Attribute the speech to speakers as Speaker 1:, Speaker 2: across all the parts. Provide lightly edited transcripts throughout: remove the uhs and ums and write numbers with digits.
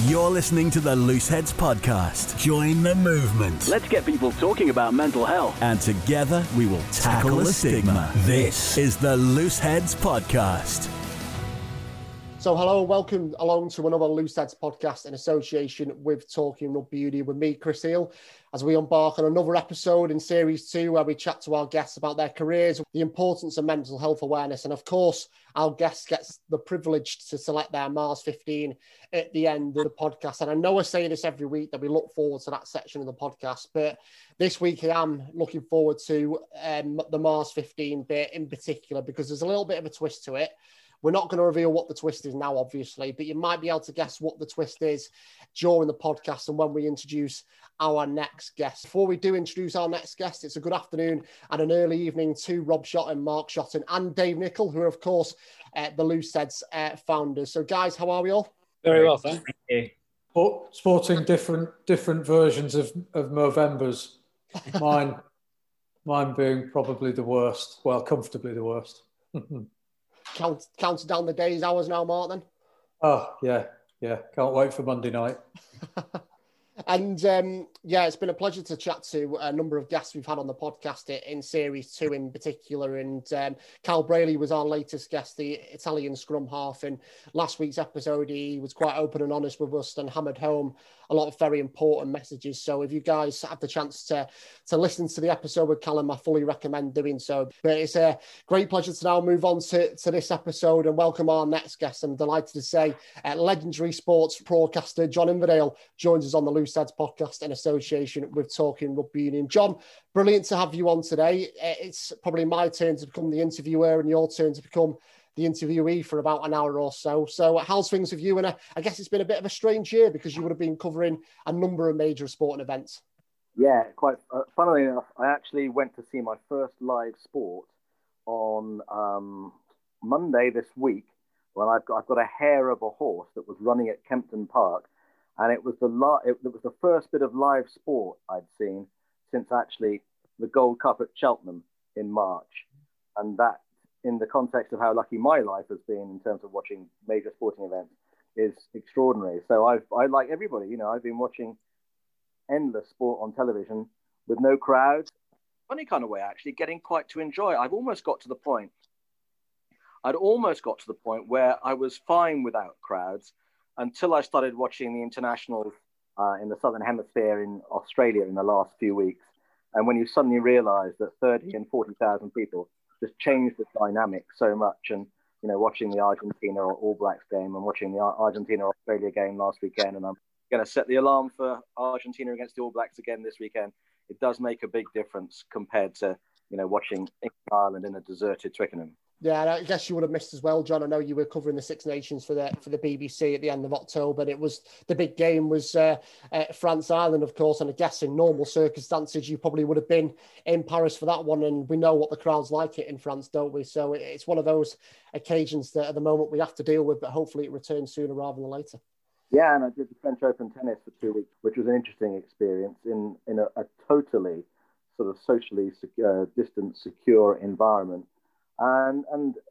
Speaker 1: You're listening to the Looseheads Podcast. Join the movement.
Speaker 2: Let's get people talking about mental health.
Speaker 1: And together we will tackle the stigma. This is the Looseheads Podcast.
Speaker 3: So hello and welcome along to another Looseheads Podcast in association with Talking Rugby Union with me, Chris Heal, as we embark on another episode in Series 2 where we chat to our guests about their careers, the importance of mental health awareness, and of course, our guest gets the privilege to select their Mars 15 at the end of the podcast. And I know I say this every week that we look forward to that section of the podcast, but this week I am looking forward to the Mars 15 bit in particular because there's a little bit of a twist to it. We're not going to reveal what the twist is now, obviously, but you might be able to guess what the twist is during the podcast and when we introduce our next guest. Before we do introduce our next guest, it's a good afternoon and an early evening to Rob Shotton, Mark Shotton and Dave Nichol, who are, of course, the Looseheads founders. So, guys, how are we all?
Speaker 4: Very well, thank
Speaker 5: you.
Speaker 4: Sporting different versions of Movembers. Mine being probably the worst. Well, comfortably the worst.
Speaker 3: Counting down the days, hours now, Mark, then?
Speaker 4: Oh, yeah. Can't wait for Monday night.
Speaker 3: And it's been a pleasure to chat to a number of guests we've had on the podcast in Series 2 in particular. And Cal Braley was our latest guest, the Italian scrum half. And last week's episode, he was quite open and honest with us and hammered home a lot of very important messages. So if you guys have the chance to listen to the episode with Callum, I fully recommend doing so. But it's a great pleasure to now move on to this episode and welcome our next guest. I'm delighted to say legendary sports broadcaster John Inverdale joins us on the Looseheads Podcast in association with Talking Rugby Union. John, brilliant to have you on today. It's probably my turn to become the interviewer and your turn to become the interviewee for about an hour or so. So how's things with you? And I guess it's been a bit of a strange year because you would have been covering a number of major sporting events.
Speaker 5: Yeah, quite funnily enough, I actually went to see my first live sport on Monday this week when I've got a hair of a horse that was running at Kempton Park. And it was the first bit of live sport I'd seen since actually the Gold Cup at Cheltenham in March. And that, in the context of how lucky my life has been in terms of watching major sporting events, is extraordinary. So I like everybody, I've been watching endless sport on television with no crowds. Funny kind of way, actually, getting quite to enjoy it. I'd almost got to the point where I was fine without crowds until I started watching the internationals in the Southern Hemisphere in Australia in the last few weeks. And when you suddenly realize that 30 and 40,000 people just changed the dynamic so much. And, watching the Argentina or All Blacks game and watching the Argentina-Australia game last weekend, and I'm going to set the alarm for Argentina against the All Blacks again this weekend. It does make a big difference compared to, watching Ireland in a deserted Twickenham.
Speaker 3: Yeah, and I guess you would have missed as well, John. I know you were covering the Six Nations for the BBC at the end of October. It was the big game was France-Ireland, of course. And I guess in normal circumstances, you probably would have been in Paris for that one. And we know what the crowd's like it in France, don't we? So it's one of those occasions that at the moment we have to deal with, but hopefully it returns sooner rather than later.
Speaker 5: Yeah, and I did the French Open tennis for 2 weeks, which was an interesting experience in a totally sort of socially distant, secure environment. And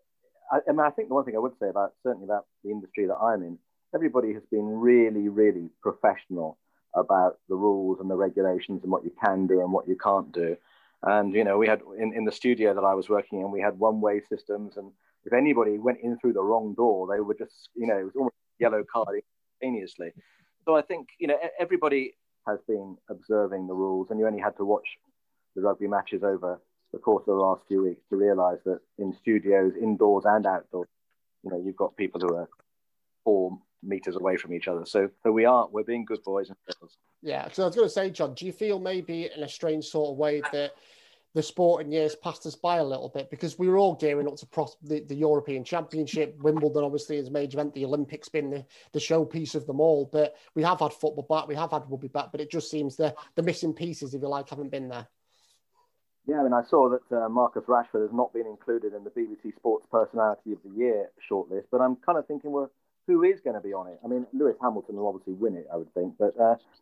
Speaker 5: I think the one thing I would say certainly about the industry that I'm in, everybody has been really, really professional about the rules and the regulations and what you can do and what you can't do. And, we had in the studio that I was working in, we had one-way systems. And if anybody went in through the wrong door, they were just, it was almost a yellow card instantaneously. So I think, everybody has been observing the rules, and you only had to watch the rugby matches over the course of the last few weeks to realise that in studios, indoors and outdoors, you've got people who are 4 meters away from each other. So we're being good boys and girls.
Speaker 3: Yeah, so I was going to say, John, do you feel maybe in a strange sort of way that the sporting years passed us by a little bit because we were all gearing up to the European Championship, Wimbledon obviously is a major event, the Olympics being the showpiece of them all, but we have had football back, we have had rugby back, but it just seems the missing pieces, if you like, haven't been there.
Speaker 5: Yeah, I mean, I saw that Marcus Rashford has not been included in the BBC Sports Personality of the Year shortlist, but I'm kind of thinking, well, who is going to be on it? I mean, Lewis Hamilton will obviously win it, I would think, but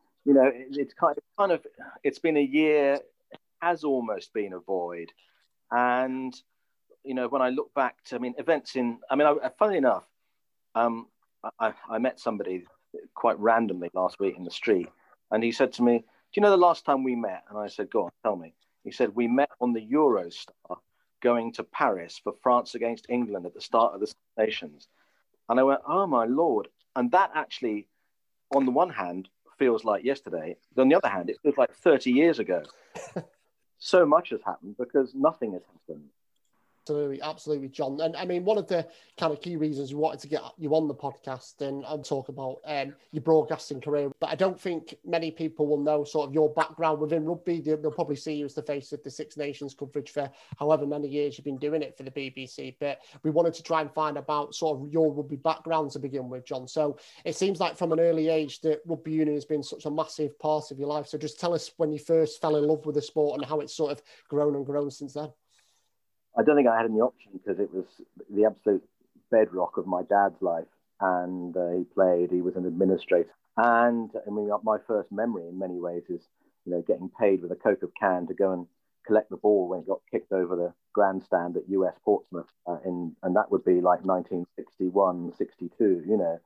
Speaker 5: it's been a year, has almost been a void, and when I look back to, events funnily enough, I met somebody quite randomly last week in the street. And he said to me, "Do you know the last time we met?" And I said, "Go on, tell me." He said, "We met on the Eurostar going to Paris for France against England at the start of the Nations." And I went, "Oh, my Lord." And that actually, on the one hand, feels like yesterday. But on the other hand, it feels like 30 years ago. So much has happened because nothing has happened.
Speaker 3: Absolutely, John. And I mean, one of the kind of key reasons we wanted to get you on the podcast and talk about your broadcasting career, but I don't think many people will know sort of your background within rugby. They'll probably see you as the face of the Six Nations coverage for however many years you've been doing it for the BBC. But we wanted to try and find about sort of your rugby background to begin with, John. So it seems like from an early age that rugby union has been such a massive part of your life. So just tell us when you first fell in love with the sport and how it's sort of grown and grown since then.
Speaker 5: I don't think I had any option because it was the absolute bedrock of my dad's life. And he was an administrator. And I mean, my first memory in many ways is, getting paid with a Coke of can to go and collect the ball when it got kicked over the grandstand at US Portsmouth. And that would be like 1961, 62,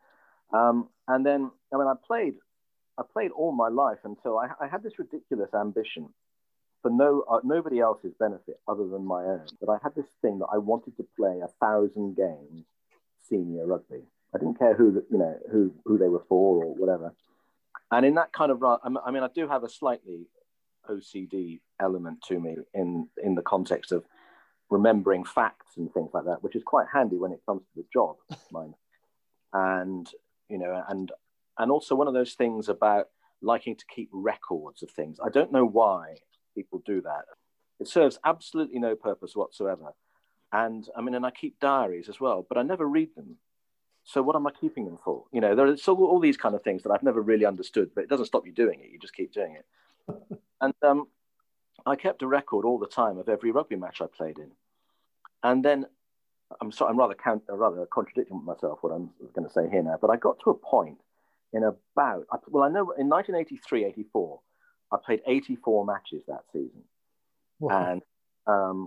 Speaker 5: And then, I mean, I played all my life until I had this ridiculous ambition for nobody else's benefit other than my own. But I had this thing that I wanted to play 1,000 games senior rugby. I didn't care who they were for or whatever. And in that kind of, I mean, I do have a slightly OCD element to me in the context of remembering facts and things like that, which is quite handy when it comes to the job, mind. And and also one of those things about liking to keep records of things. I don't know why people do that. It serves absolutely no purpose whatsoever. And I mean, and I keep diaries as well, but I never read them. So what am I keeping them for? There are all these kind of things that I've never really understood, but it doesn't stop you doing it. You just keep doing it. And I kept a record all the time of every rugby match I played in. And then I'm rather contradicting myself what I'm going to say here now, but I got to a point I know in 1983, 84, I played 84 matches that season. Wow. And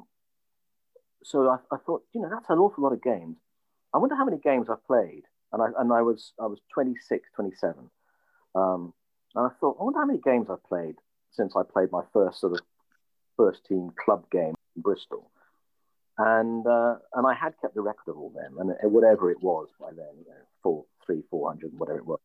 Speaker 5: so I thought, that's an awful lot of games. I wonder how many games I played. And I was 26, 27. And I thought, I wonder how many games I played since I played my first team club game in Bristol. And I had kept a record of all them, and whatever it was by then, 400, whatever it was.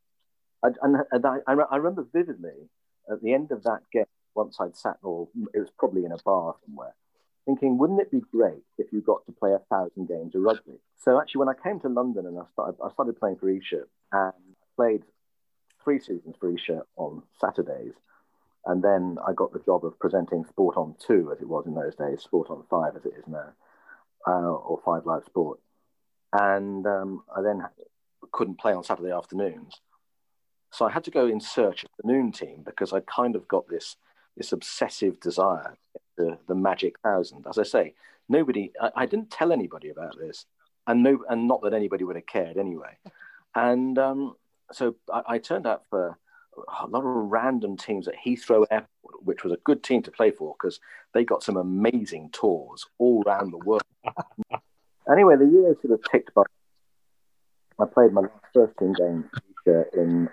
Speaker 5: I remember vividly at the end of that game, once I'd sat, or it was probably in a bar somewhere, thinking, wouldn't it be great if you got to play 1,000 games of rugby? So actually, when I came to London and I started playing for Esher, and played 3 seasons for Esher on Saturdays, and then I got the job of presenting Sport on 2, as it was in those days, Sport on 5 as it is now, or 5 Live Sport. And I then couldn't play on Saturday afternoons. So I had to go in search of the noon team because I kind of got this obsessive desire, the magic 1,000. As I say, I didn't tell anybody about this, and not that anybody would have cared anyway. And so I turned out for a lot of random teams at Heathrow Airport, which was a good team to play for because they got some amazing tours all around the world. Anyway, the years sort of ticked by. I played my first team game in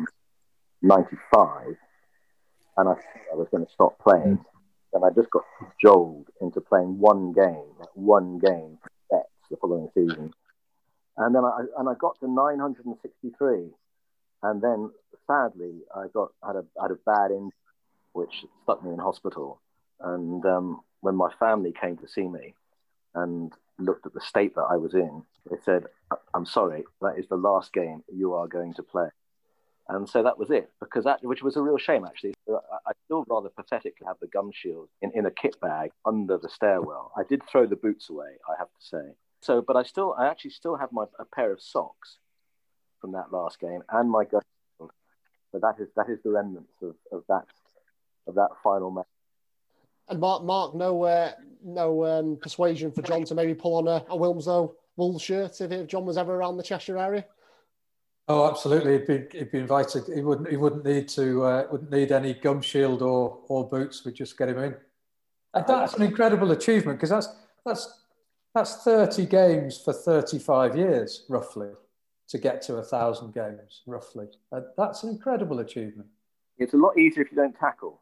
Speaker 5: 95, and I thought I was going to stop playing. And I just got cajoled into playing one game for bets the following season. And then I got to 963, and then sadly I had a bad injury which stuck me in hospital. And when my family came to see me and looked at the state that I was in, they said, "I'm sorry, that is the last game you are going to play." And so that was it, which was a real shame, actually. I still rather pathetically have the gum shield in a kit bag under the stairwell. I did throw the boots away, I have to say. So, but I actually still have a pair of socks from that last game and my gum shield. But that is the remnants of that final match.
Speaker 3: And Mark, no persuasion for John to maybe pull on a Wilmslow wool shirt if John was ever around the Cheshire area?
Speaker 4: Oh, absolutely. He'd be invited. He wouldn't need any gum shield or boots. We'd just get him in. And that's an incredible achievement because that's 30 games for 35 years, roughly. to get to 1,000 games, roughly. That's an incredible achievement.
Speaker 5: It's a lot easier if you don't tackle.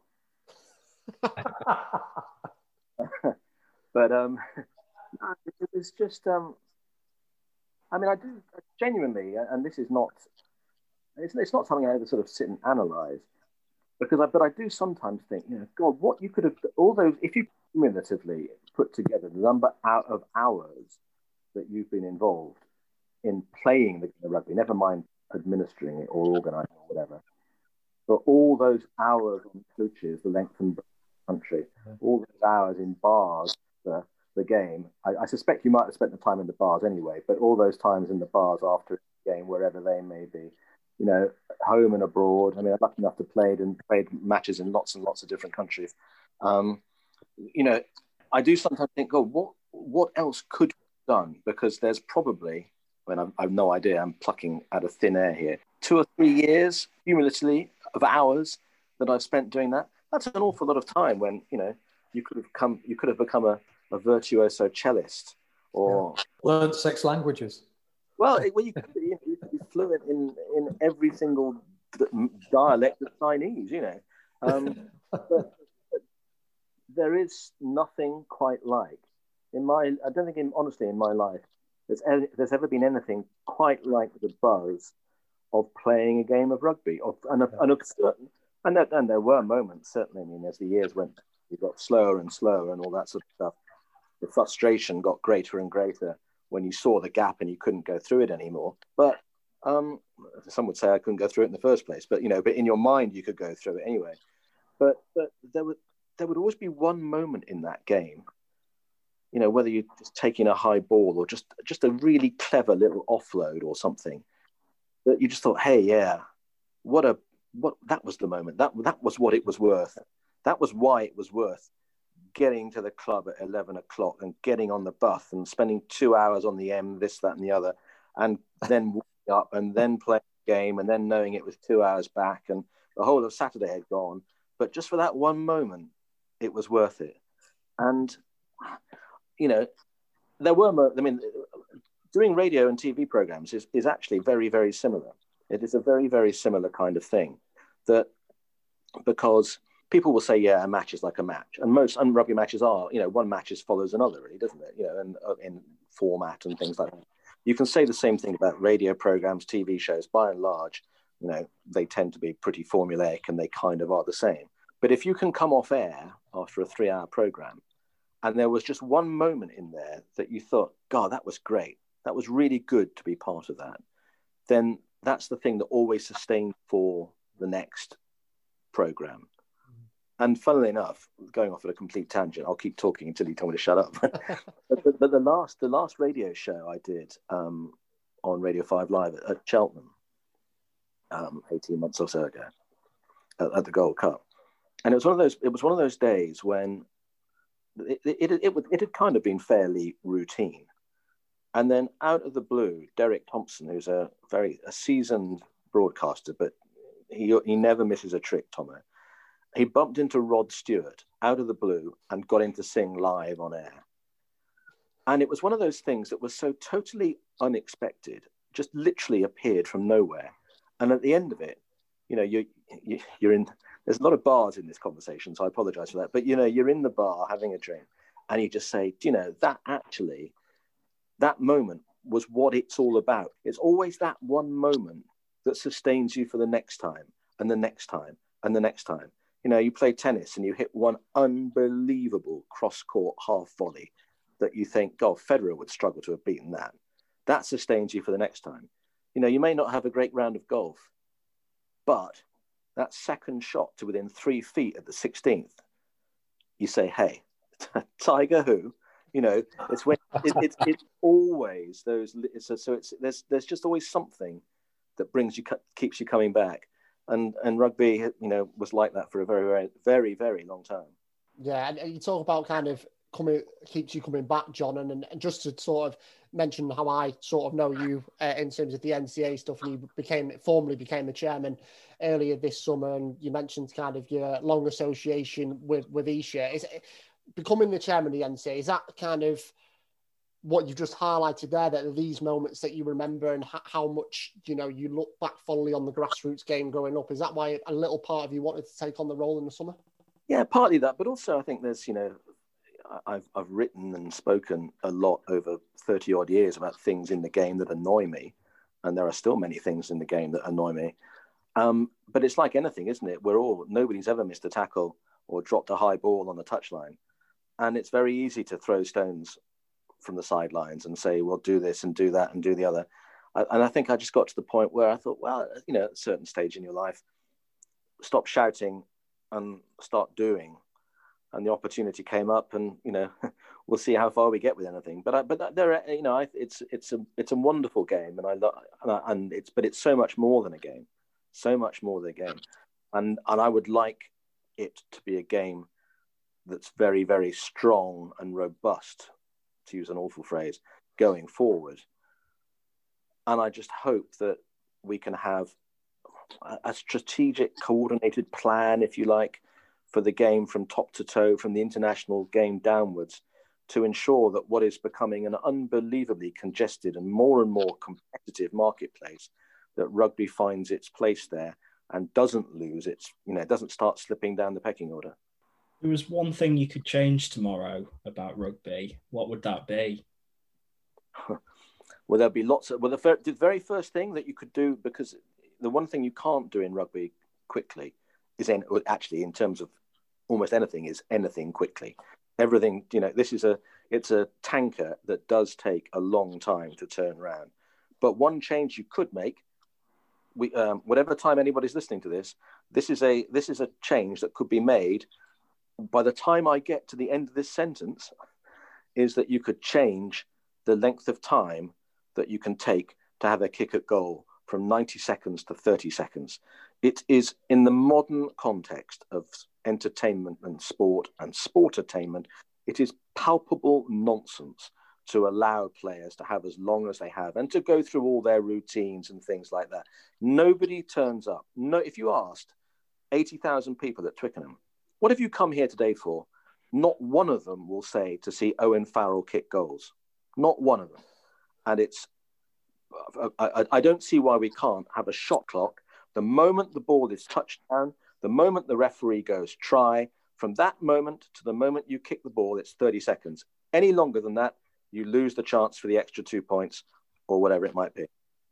Speaker 5: But it was just, I mean, I do genuinely, and this is not, it's not something I ever sort of sit and analyze, but I do sometimes think, God, what you could have, all those, if you cumulatively put together the number out of hours that you've been involved in playing the game of rugby, never mind administering it or organising or whatever, but all those hours on coaches, the length and breadth of the country, all those hours in bars, the game, I suspect you might have spent the time in the bars anyway, but all those times in the bars after the game, wherever they may be, home and abroad. I mean, I'm lucky enough to played matches in lots and lots of different countries. I do sometimes think, God, what else could be done? Because there's probably, I've no idea, I'm plucking out of thin air here, 2 or 3 years cumulatively of hours that I've spent doing that. That's an awful lot of time when, you could have become a virtuoso cellist or
Speaker 4: learned 6 languages.
Speaker 5: Well, you could be fluent in every single dialect of Chinese, but there is nothing quite like I don't think honestly in my life there's ever been anything quite like the buzz of playing a game of rugby. And there were moments, certainly. I mean, as the years went, it got slower and slower and all that sort of stuff. The frustration got greater and greater when you saw the gap and you couldn't go through it anymore. But some would say I couldn't go through it in the first place. But but in your mind you could go through it anyway. But there would always be one moment in that game, whether you're just taking a high ball or just a really clever little offload or something, that you just thought, hey, yeah, that was the moment. That was what it was worth. That was why it was worth getting to the club at 11 o'clock and getting on the bus and spending 2 hours on the M, this, that, and the other, and then walking up and then playing the game and then knowing it was 2 hours back and the whole of Saturday had gone. But just for that one moment, it was worth it. And, there were, doing radio and TV programs is actually very, very similar. It is a very, very similar kind of thing because people will say, yeah, a match is like a match. And rugby matches are, one match follows another, really, doesn't it? And in format and things like that. You can say the same thing about radio programs, TV shows. By and large, they tend to be pretty formulaic and they kind of are the same. But if you can come off air after a 3-hour program and there was just one moment in there that you thought, God, that was great. That was really good to be part of that. Then that's the thing that always sustains for the next program. And funnily enough, going off at a complete tangent, I'll keep talking until you tell me to shut up. but the last radio show I did on Radio 5 Live at Cheltenham 18 months or so ago at the Gold Cup, and it was one of those days when it had kind of been fairly routine, and then out of the blue, Derek Thompson, who's a seasoned broadcaster, but he never misses a trick, Tomo. He bumped into Rod Stewart out of the blue and got him to sing live on air. And it was one of those things that was so totally unexpected, just literally appeared from nowhere. And at the end of it, you're in, there's a lot of bars in this conversation, so I apologize for that. But, you're in the bar having a drink and you just say, that moment was what it's all about. It's always that one moment that sustains you for the next time and the next time and the next time. You play tennis and you hit one unbelievable cross-court half volley that you think, God, Federer would struggle to have beaten that. That sustains you for the next time. You may not have a great round of golf, but that second shot to within 3 feet at the 16th, you say, hey, Tiger who? It's when it's always those. There's just always something that keeps you coming back. And rugby, was like that for a very, very, very, very long time.
Speaker 3: Yeah, and you talk about kind of keeps you coming back, John, and just to sort of mention how I sort of know you in terms of the NCA stuff, and you formally became the chairman earlier this summer, and you mentioned kind of your long association with Esher. Is it, becoming the chairman of the NCA, is that kind of what you've just highlighted there, that are these moments that you remember, and how much, you know, you look back fondly on the grassroots game growing up. Is that why a little part of you wanted to take on the role in the summer?
Speaker 5: Yeah, partly that, but also I think there's, you know, I've written and spoken a lot over 30 odd years about things in the game that annoy me, and there are still many things in the game that annoy me. But it's like anything, isn't it? Nobody's ever missed a tackle or dropped a high ball on the touchline, and it's very easy to throw stones from the sidelines and say, well, do this and do that and do the other. And I think I just got to the point where I thought, well, you know, at a certain stage in your life, stop shouting and start doing. And the opportunity came up, and, you know, we'll see how far we get with anything. But there are, you know, it's a wonderful game, and it's so much more than a game, so much more than a game. And I would like it to be a game that's very, very strong and robust, to use an awful phrase, going forward. And I just hope that we can have a strategic, coordinated plan, if you like, for the game from top to toe, from the international game downwards, to ensure that what is becoming an unbelievably congested and more competitive marketplace, that rugby finds its place there and doesn't lose its, you know, doesn't start slipping down the pecking order.
Speaker 6: There was one thing you could change tomorrow about rugby. What would that be?
Speaker 5: Well, there'll be lots of... Well, the very first thing that you could do, because the one thing you can't do in rugby quickly is, actually, in terms of almost anything, is anything quickly. Everything, you know, it's a tanker that does take a long time to turn around. But one change you could make, whatever time anybody's listening to this, this is a change that could be made by the time I get to the end of this sentence, is that you could change the length of time that you can take to have a kick at goal from 90 seconds to 30 seconds. It is, in the modern context of entertainment and sport attainment, it is palpable nonsense to allow players to have as long as they have and to go through all their routines and things like that. Nobody turns up. No, if you asked 80,000 people at Twickenham, what have you come here today for? Not one of them will say to see Owen Farrell kick goals. Not one of them. And I don't see why we can't have a shot clock. The moment the ball is touched down, the moment the referee goes try, from that moment to the moment you kick the ball, it's 30 seconds. Any longer than that, you lose the chance for the extra 2 points or whatever it might be.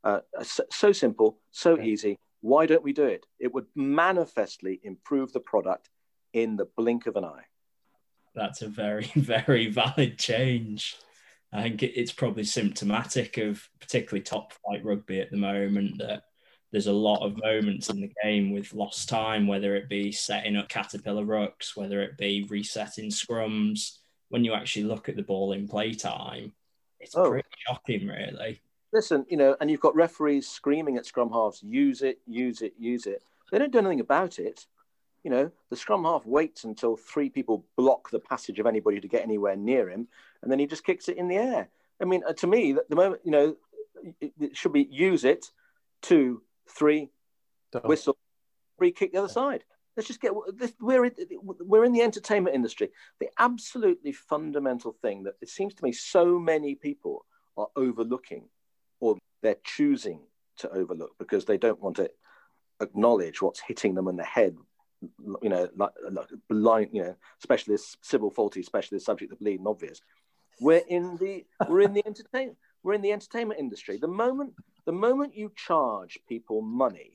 Speaker 5: So simple, so easy. Why don't we do it? It would manifestly improve the product in the blink of an eye.
Speaker 6: That's a very, very valid change. I think it's probably symptomatic of particularly top flight rugby at the moment, that there's a lot of moments in the game with lost time, whether it be setting up caterpillar rucks, whether it be resetting scrums. When you actually look at the ball in play time, it's pretty shocking, really.
Speaker 5: Listen, you know, and you've got referees screaming at scrum halves, use it, use it, use it. They don't do anything about it. You know, the scrum half waits until 3 people block the passage of anybody to get anywhere near him, and then he just kicks it in the air. I mean, to me, the moment, you know, it should be use it, 2, 3, whistle, free kick the other side. Let's just get this. We're in the entertainment industry. The absolutely fundamental thing that it seems to me so many people are overlooking, or they're choosing to overlook because they don't want to acknowledge what's hitting them in the head. You know, like blind, you know, specialist, civil faulty specialist subject to bleeding obvious. We're in the entertainment industry. The moment you charge people money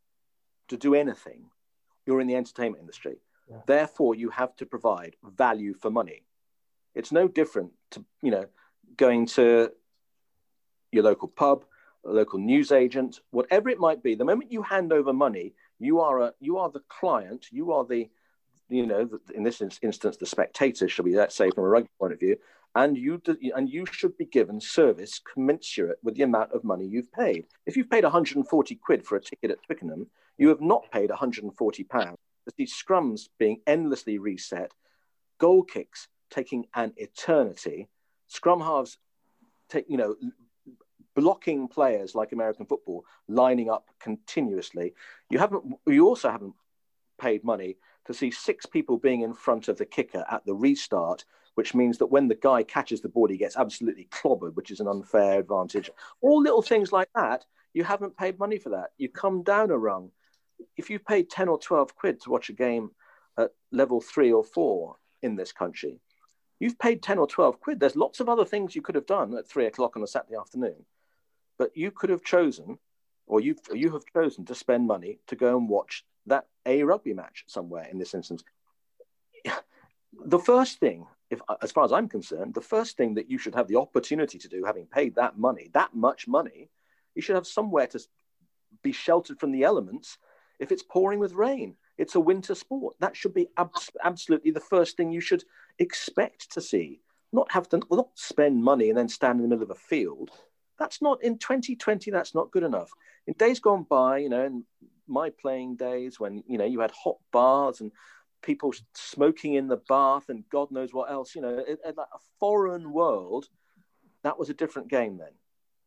Speaker 5: to do anything, you're in the entertainment industry. Yeah. Therefore, you have to provide value for money. It's no different to, you know, going to your local pub, a local newsagent, whatever it might be. The moment you hand over money, you are the client. You are the, you know, in this instance, the spectator, should we let's say, from a rugby point of view, and you should be given service commensurate with the amount of money you've paid. If you've paid 140 quid for a ticket at Twickenham, you have not paid 140 pounds. These scrums being endlessly reset, goal kicks taking an eternity, scrum halves blocking players like American football, lining up continuously. You also haven't paid money to see 6 people being in front of the kicker at the restart, which means that when the guy catches the ball, he gets absolutely clobbered, which is an unfair advantage. All little things like that, you haven't paid money for that. You come down a rung. If you've paid 10 or 12 quid to watch a game at level 3 or 4 in this country, you've paid 10 or 12 quid. There's lots of other things you could have done at 3 o'clock on a Saturday afternoon, but you could have chosen, or you have chosen to spend money to go and watch that a rugby match somewhere in this instance. The first thing, as far as I'm concerned, the first thing that you should have the opportunity to do, having paid that money, that much money, you should have somewhere to be sheltered from the elements. If it's pouring with rain, it's a winter sport. That should be absolutely the first thing you should expect to see. Not spend money and then stand in the middle of a field. That's not, in 2020, that's not good enough. In days gone by, in my playing days when, you had hot baths and people smoking in the bath and God knows what else, in a foreign world, that was a different game then.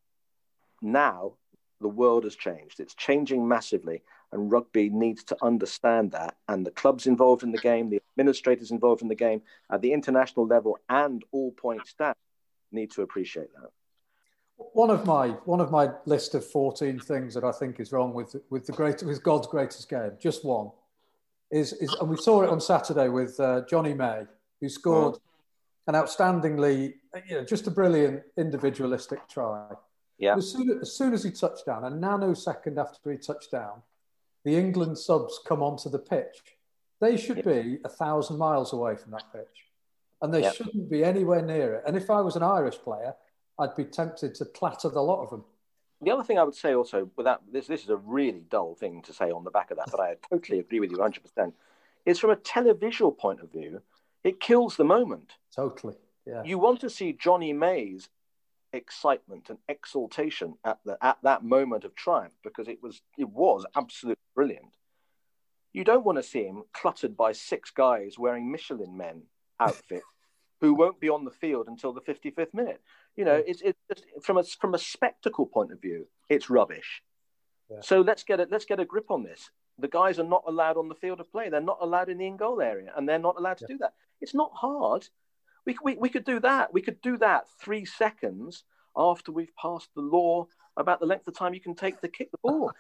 Speaker 5: Now, the world has changed. It's changing massively, and rugby needs to understand that. And the clubs involved in the game, the administrators involved in the game at the international level and all point staff need to appreciate that.
Speaker 4: One of my list of 14 things that I think is wrong with God's greatest game, just one, is and we saw it on Saturday with Johnny May, who scored an outstandingly, just a brilliant individualistic try.
Speaker 5: Yeah.
Speaker 4: As soon as he touched down, a nanosecond after he touched down, the England subs come onto the pitch. They should be 1,000 miles away from that pitch, and they shouldn't be anywhere near it. And if I was an Irish player, I'd be tempted to clatter the lot of them.
Speaker 5: The other thing I would say also, without this is a really dull thing to say on the back of that, but I totally agree with you 100%, is from a televisual point of view, it kills the moment.
Speaker 4: Totally, yeah.
Speaker 5: You want to see Johnny May's excitement and exaltation at that moment of triumph, because it was absolutely brilliant. You don't want to see him cluttered by 6 guys wearing Michelin Men outfit who won't be on the field until the 55th minute. It's just from a spectacle point of view, it's rubbish. Yeah. So let's get a grip on this. The guys are not allowed on the field of play. They're not allowed in the in-goal area, and they're not allowed to do that. It's not hard. We could do that. We could do that 3 seconds after we've passed the law about the length of time you can take to kick the ball.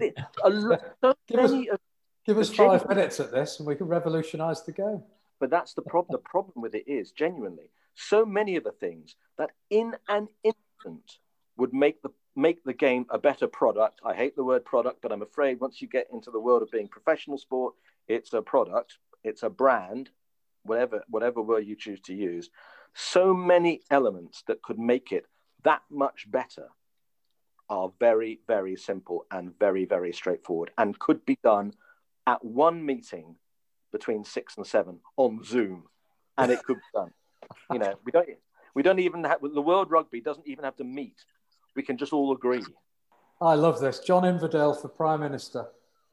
Speaker 4: Give us 5 minutes at this and we can revolutionise the game.
Speaker 5: But that's the problem. The problem with it is, genuinely, so many of the things that in an instant would make the game a better product. I hate the word product, but I'm afraid once you get into the world of being professional sport, it's a product, it's a brand, whatever word you choose to use. So many elements that could make it that much better are very, very simple and very, very straightforward, and could be done at one meeting between 6 and 7 on Zoom, and it could be done. We don't even have, the World Rugby doesn't even have to meet. We can just all agree.
Speaker 4: I love this. John Inverdale for Prime Minister.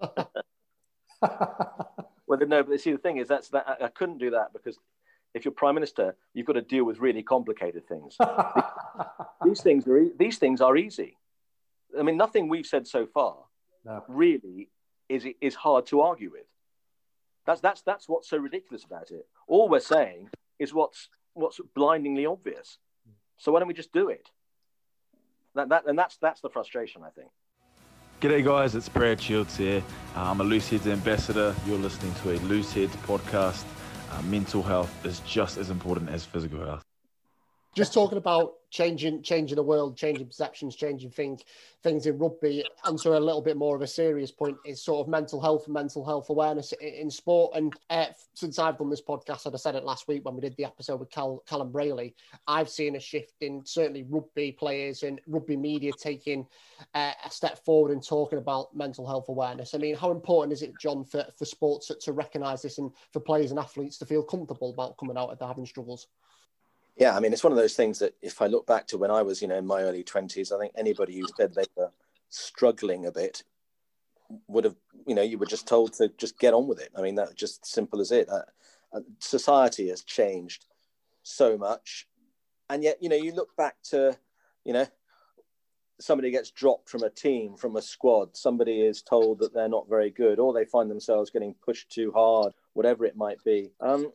Speaker 5: Well, no, but see, the thing is, I couldn't do that, because if you're Prime Minister, you've got to deal with really complicated things. These things are easy. I mean, nothing we've said so far really is hard to argue with. That's what's so ridiculous about it. All we're saying is what's blindingly obvious. So why don't we just do it? That's the frustration, I think.
Speaker 7: G'day guys, it's Brad Shields here. I'm a Loose Heads ambassador. You're listening to a Loose Heads podcast. Mental health is just as important as physical health.
Speaker 3: Just talking about changing the world, changing perceptions, changing things in rugby, onto a little bit more of a serious point is sort of mental health and mental health awareness in sport. And since I've done this podcast, and I said it last week when we did the episode with Callum Brayley, I've seen a shift in certainly rugby players and rugby media taking a step forward and talking about mental health awareness. I mean, how important is it, John, for sports to recognise this, and for players and athletes to feel comfortable about coming out if they're having struggles?
Speaker 8: Yeah, I mean, it's one of those things that if I look back to when I was, in my early 20s, I think anybody who said they were struggling a bit would have, you were just told to just get on with it. I mean, that's just simple as it. Society has changed so much. And yet, you look back to, somebody gets dropped from a team, from a squad, somebody is told that they're not very good, or they find themselves getting pushed too hard, whatever it might be.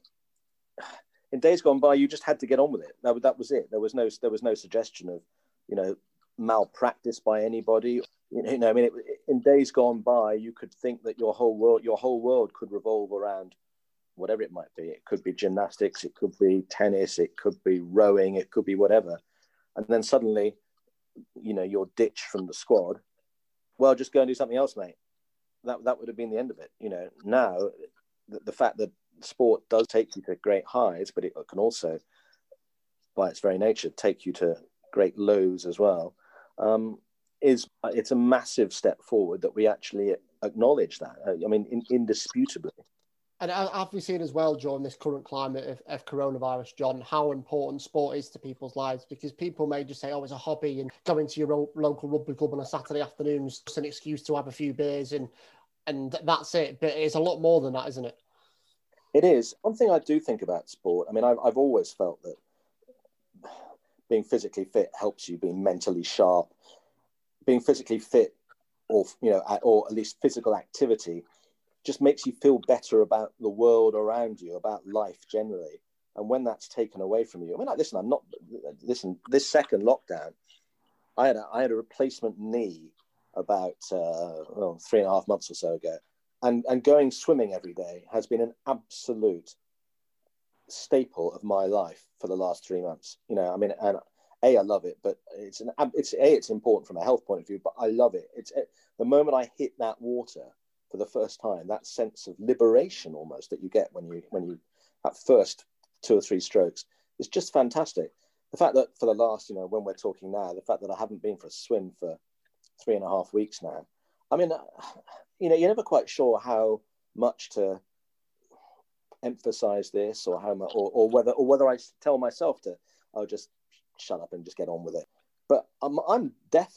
Speaker 8: In days gone by, you just had to get on with it. That was it. There was no suggestion of, malpractice by anybody. In days gone by, you could think that your whole world could revolve around whatever it might be. It could be gymnastics, it could be tennis, it could be rowing, it could be whatever. And then suddenly, you're ditched from the squad. Well, just go and do something else, mate. That would have been the end of it. Now the fact that sport does take you to great highs, but it can also, by its very nature, take you to great lows as well. It's a massive step forward that we actually acknowledge that. Indisputably.
Speaker 3: And have we seen as well, during this current climate of coronavirus, John, how important sport is to people's lives? Because people may just say, oh, it's a hobby, and going to your local rugby club on a Saturday afternoon is just an excuse to have a few beers and that's it. But it's a lot more than that, isn't it?
Speaker 8: It is. One thing I do think about sport, I've always felt that being physically fit helps you be mentally sharp. Being physically fit, or at least physical activity, just makes you feel better about the world around you, about life generally. And when that's taken away from you, this second lockdown, I had a replacement knee about 3.5 months or so ago. And going swimming every day has been an absolute staple of my life for the last 3 months. And I love it, but it's important from a health point of view, but I love it. The moment I hit that water for the first time, that sense of liberation almost that you get when you that first 2 or 3 strokes is just fantastic. The fact that for the last, when we're talking now, the fact that I haven't been for a swim for 3.5 weeks now, you're never quite sure how much to emphasize this, or how much, or whether I tell myself to, just shut up and just get on with it. But I'm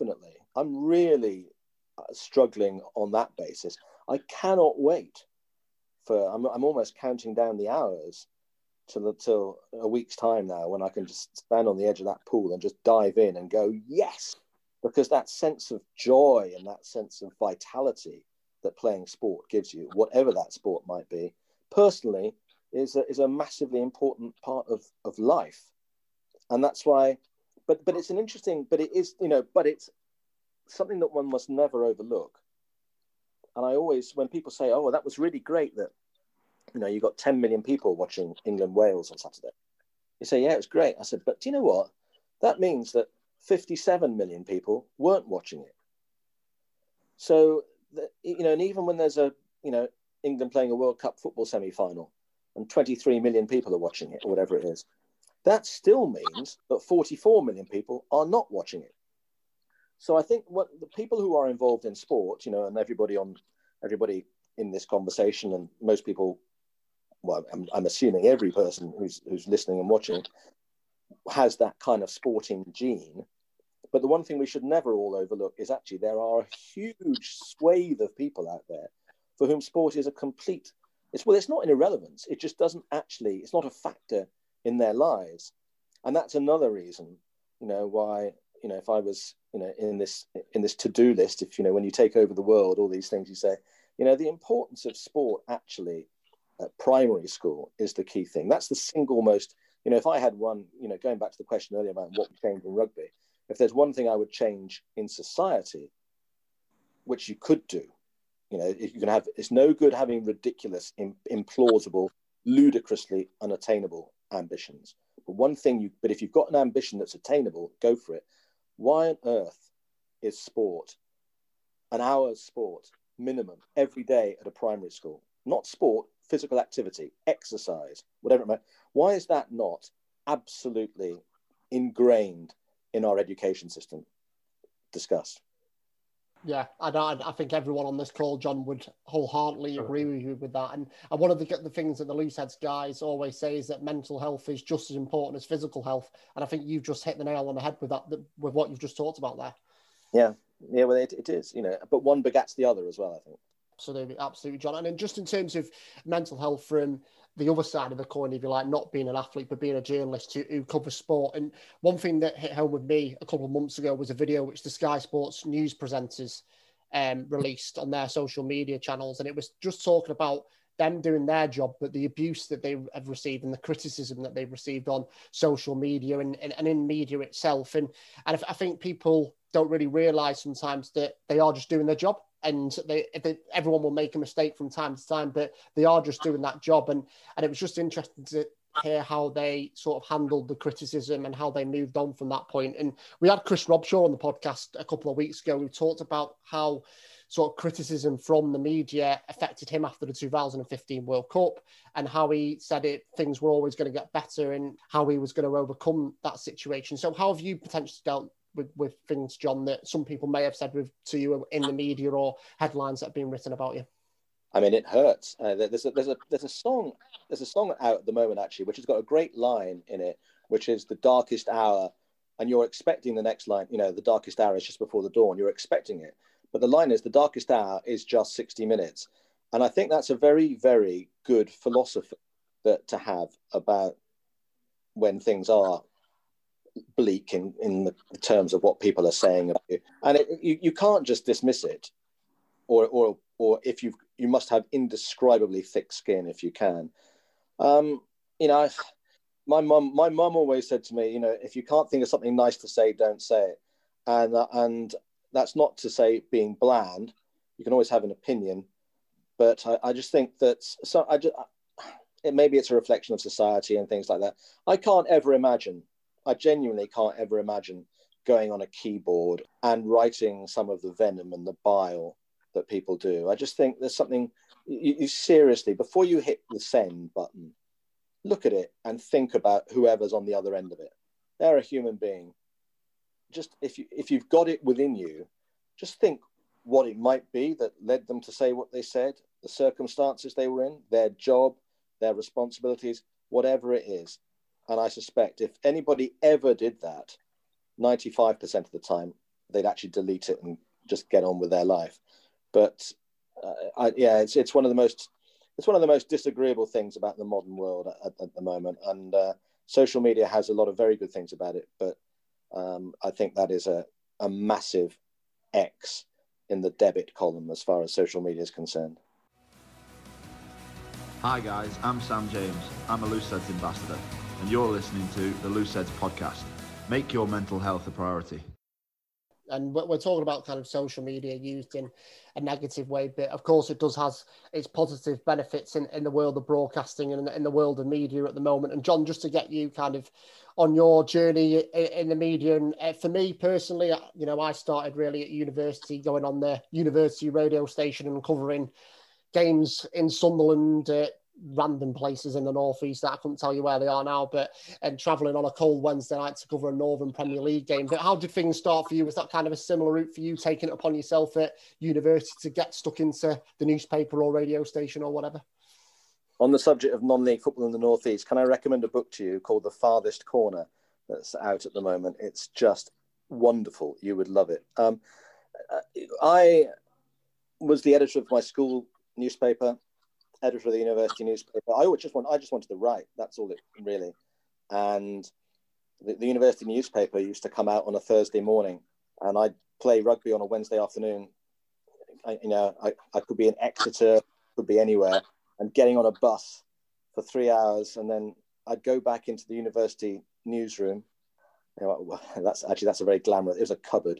Speaker 8: really struggling on that basis. I cannot wait I'm almost counting down the hours till a week's time now, when I can just stand on the edge of that pool and just dive in and go, yes, because that sense of joy and that sense of vitality that playing sport gives you, whatever that sport might be, personally, is a massively important part of life. And that's why, but it's an interesting, but it is, but it's something that one must never overlook. And I always, when people say, oh, well, that was really great that, you got 10 million people watching England-Wales on Saturday. You say, yeah, it was great. I said, but do you know what? That means that 57 million people weren't watching it. So, and even when there's England playing a World Cup football semi-final and 23 million people are watching it, or whatever it is, that still means that 44 million people are not watching it. So I think what the people who are involved in sport, and everybody in this conversation, and most people, well, I'm assuming every person who's listening and watching has that kind of sporting gene. But the one thing we should never all overlook is actually there are a huge swathe of people out there for whom sport is it's not an irrelevance. It just doesn't actually, it's not a factor in their lives. And that's another reason, why, if I was, in this to-do list, if, when you take over the world, all these things you say, the importance of sport actually at primary school is the key thing. That's the single most, if I had one, going back to the question earlier about what changed in rugby, if there's one thing I would change in society, which you could do, if you can have, it's no good having ridiculous, implausible, ludicrously unattainable ambitions. But if you've got an ambition that's attainable, go for it. Why on earth is sport an hour's sport minimum every day at a primary school? Not sport, physical activity, exercise, whatever it might. Why is that not absolutely ingrained in our education system? Discuss.
Speaker 3: Yeah, I think everyone on this call, John, would wholeheartedly agree with you with that. And one of the things that the Looseheads guys always say is that mental health is just as important as physical health. And I think you've just hit the nail on the head with that, with what you've just talked about there.
Speaker 8: Yeah, well, it is, but one begats the other as well, I think.
Speaker 3: Absolutely, absolutely, John. And then just in terms of mental health from the other side of the coin, if you like, not being an athlete, but being a journalist who covers sport. And one thing that hit home with me a couple of months ago was a video which the Sky Sports news presenters released on their social media channels. And it was just talking about them doing their job, but the abuse that they have received and the criticism that they've received on social media and in media itself. And I think people don't really realise sometimes that they are just doing their job. And everyone will make a mistake from time to time, but they are just doing that job. And it was just interesting to hear how they sort of handled the criticism and how they moved on from that point. And we had Chris Robshaw on the podcast a couple of weeks ago who talked about how sort of criticism from the media affected him after the 2015 World Cup, and how he said things were always going to get better and how he was going to overcome that situation. So how have you potentially dealt with things, John, that some people may have said to you in the media or headlines that have been written about you?
Speaker 8: I mean, it hurts. There's a song out at the moment, actually, which has got a great line in it, which is the darkest hour. And you're expecting the next line, the darkest hour is just before the dawn. You're expecting it. But the line is the darkest hour is just 60 minutes. And I think that's a very, very good philosophy to have about when things are bleak in the terms of what people are saying about you. And you can't just dismiss it, or if you must have indescribably thick skin if you can. My mum always said to me, if you can't think of something nice to say, don't say it. And that's not to say being bland. You can always have an opinion, but I just think that maybe it's a reflection of society and things like that. I genuinely can't ever imagine going on a keyboard and writing some of the venom and the bile that people do. I just think there's something, you seriously, before you hit the send button, look at it and think about whoever's on the other end of it. They're a human being. Just if you've got it within you, just think what it might be that led them to say what they said, the circumstances they were in, their job, their responsibilities, whatever it is. And I suspect if anybody ever did that, 95% of the time, they'd actually delete it and just get on with their life. But it's one of the most disagreeable things about the modern world at the moment. And social media has a lot of very good things about it, but I think that is a massive X in the debit column as far as social media is concerned.
Speaker 7: Hi guys, I'm Sam James. I'm a Loose Heads ambassador, and you're listening to the Loose Heads podcast. Make your mental health a priority.
Speaker 3: And we're talking about kind of social media used in a negative way, but of course it does has its positive benefits in the world of broadcasting and in the world of media at the moment. And John, just to get you kind of on your journey in the media, and for me personally, I started really at university, going on the university radio station and covering games in Sunderland, random places in the northeast that I couldn't tell you where they are now, and travelling on a cold Wednesday night to cover a Northern Premier League game. But how did things start for you? Was that kind of a similar route for you, taking it upon yourself at university to get stuck into the newspaper or radio station or whatever?
Speaker 8: On the subject of non-league football in the northeast, can I recommend a book to you called The Farthest Corner that's out at the moment? It's just wonderful. You would love it. I was the editor of my school newspaper, editor of the university newspaper. I just wanted to write. That's all it really. And the university newspaper used to come out on a Thursday morning, and I'd play rugby on a Wednesday afternoon. I could be in Exeter, could be anywhere, and getting on a bus for 3 hours, and then I'd go back into the university newsroom. That's a very glamorous. It was a cupboard,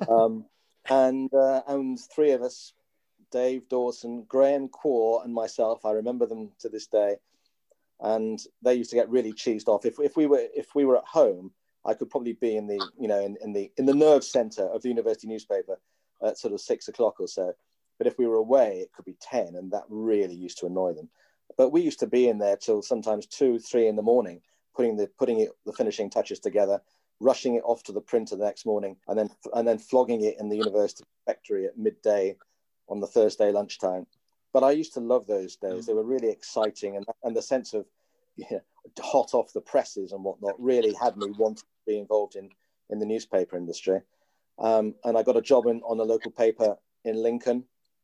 Speaker 8: and three of us. Dave Dawson, Graham Quore, and myself. I remember them to this day, and they used to get really cheesed off. If we were at home, I could probably be in the nerve centre of the university newspaper at sort of 6 o'clock or so. But if we were away, it could be 10, and that really used to annoy them. But we used to be in there till sometimes 2, 3 in the morning, putting the finishing touches together, rushing it off to the printer the next morning, and then flogging it in the university factory at midday on the Thursday lunchtime. But I used to love those days. They were really exciting, and the sense of hot off the presses and whatnot really had me wanting to be involved in the newspaper industry. And I got a job on a local paper in Lincoln,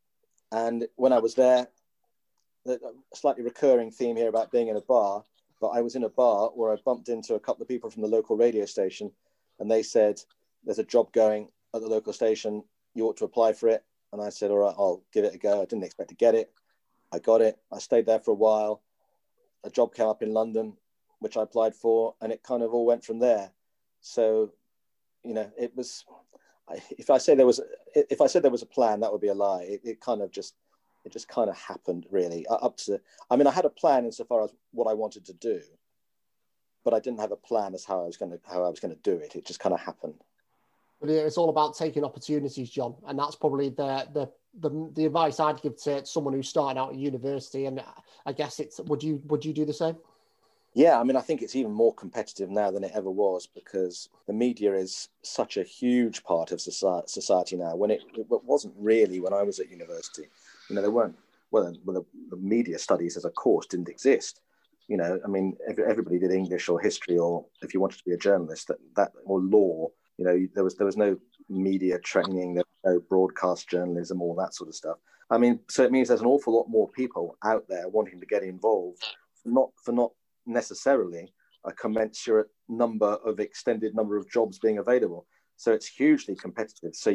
Speaker 8: And when I was there, a slightly recurring theme here about being in a bar, but I was in a bar where I bumped into a couple of people from the local radio station, and they said, there's a job going at the local station, you ought to apply for it. And I said, all right, I'll give it a go. I didn't expect to get it. I got it. I stayed there for a while. A job came up in London, which I applied for, and it kind of all went from there. So, you know, it was, if I said there was a plan, that would be a lie. It just kind of happened, really. I had a plan insofar as what I wanted to do, but I didn't have a plan as how I was going to do it. It just kind of happened.
Speaker 3: But yeah, it's all about taking opportunities, John, and that's probably the advice I'd give to someone who's starting out at university. And I guess would you do the same?
Speaker 8: Yeah, I mean, I think it's even more competitive now than it ever was, because the media is such a huge part of society now. When it wasn't really when I was at university. You know, there weren't, the media studies as a course didn't exist. You know, I mean, everybody did English or history, or if you wanted to be a journalist, that or law. You know, there was no media training, there was no broadcast journalism, all that sort of stuff. I mean, so it means there's an awful lot more people out there wanting to get involved, for not necessarily a commensurate extended number of jobs being available. So it's hugely competitive. So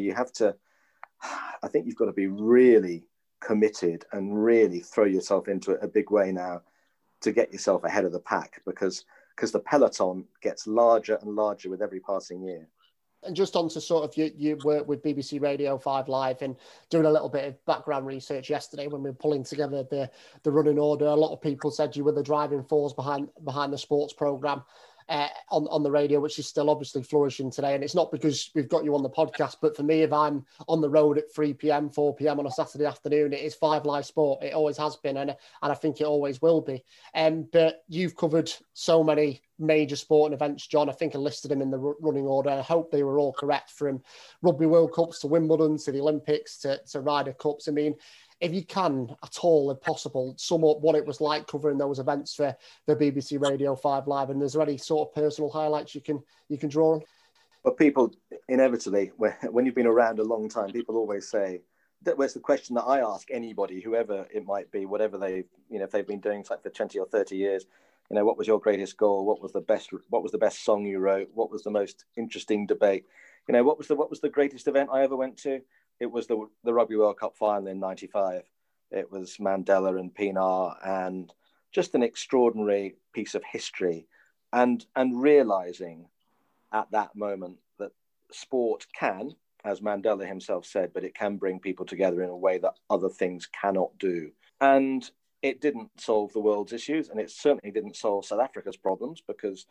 Speaker 8: I think you've got to be really committed and really throw yourself into it a big way now to get yourself ahead of the pack, because the peloton gets larger and larger with every passing year.
Speaker 3: And just on to sort of you work with BBC Radio 5 Live and doing a little bit of background research yesterday when we were pulling together the running order. A lot of people said you were the driving force behind the sports programme on the radio, which is still obviously flourishing today. And it's not because we've got you on the podcast, but for me, if I'm on the road at 3 p.m, 4 p.m. on a Saturday afternoon, it is 5 Live Sport. It always has been, and I think it always will be. But you've covered so many major sporting events, John. I think I listed them in the running order. I hope they were all correct, from Rugby World Cups to Wimbledon to the Olympics to Ryder Cups. I mean, if you can at all, if possible, sum up what it was like covering those events for the BBC Radio 5 Live, and is there any sort of personal highlights you can draw on?
Speaker 8: Well, people inevitably, when you've been around a long time, people always say, that was the question that I ask anybody, whoever it might be, whatever if they've been doing something for 20 or 30 years, you know, what was your greatest goal? What was the best song you wrote? What was the most interesting debate? You know, what was the greatest event I ever went to? It was the Rugby World Cup final in '95. It was Mandela and Pienaar, and just an extraordinary piece of history, and realizing at that moment that sport can, as Mandela himself said, but it can bring people together in a way that other things cannot do. And it didn't solve the world's issues, and it certainly didn't solve South Africa's problems, because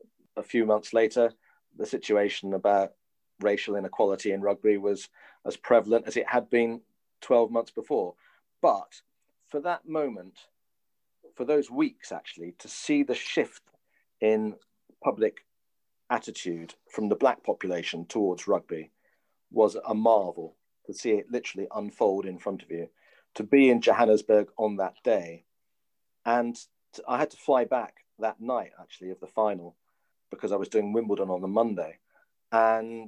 Speaker 8: a few months later, the situation about racial inequality in rugby was as prevalent as it had been 12 months before. But for that moment, for those weeks actually, to see the shift in public attitude from the black population towards rugby was a marvel, to see it literally unfold in front of you. To be in Johannesburg on that day, and I had to fly back that night actually of the final, because I was doing Wimbledon on the Monday, and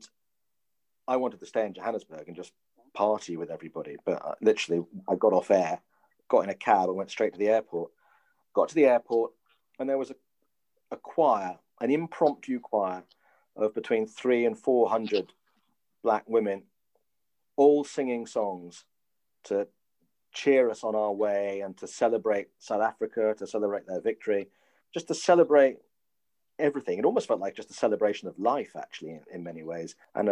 Speaker 8: I wanted to stay in Johannesburg and just party with everybody. But literally, I got off air, got in a cab, and went straight to the airport. Got to the airport, and there was a choir, an impromptu choir of between 300 and 400 black women, all singing songs to cheer us on our way and to celebrate South Africa, to celebrate their victory, just to celebrate everything. It almost felt like just a celebration of life, actually, in many ways, and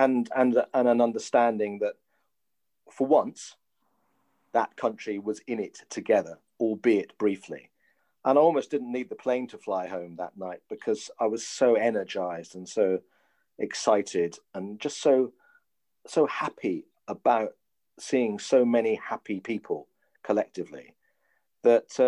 Speaker 8: an understanding that for once that country was in it together, albeit briefly. And I almost didn't need the plane to fly home that night, because I was so energized and so excited and just so happy about seeing so many happy people collectively, that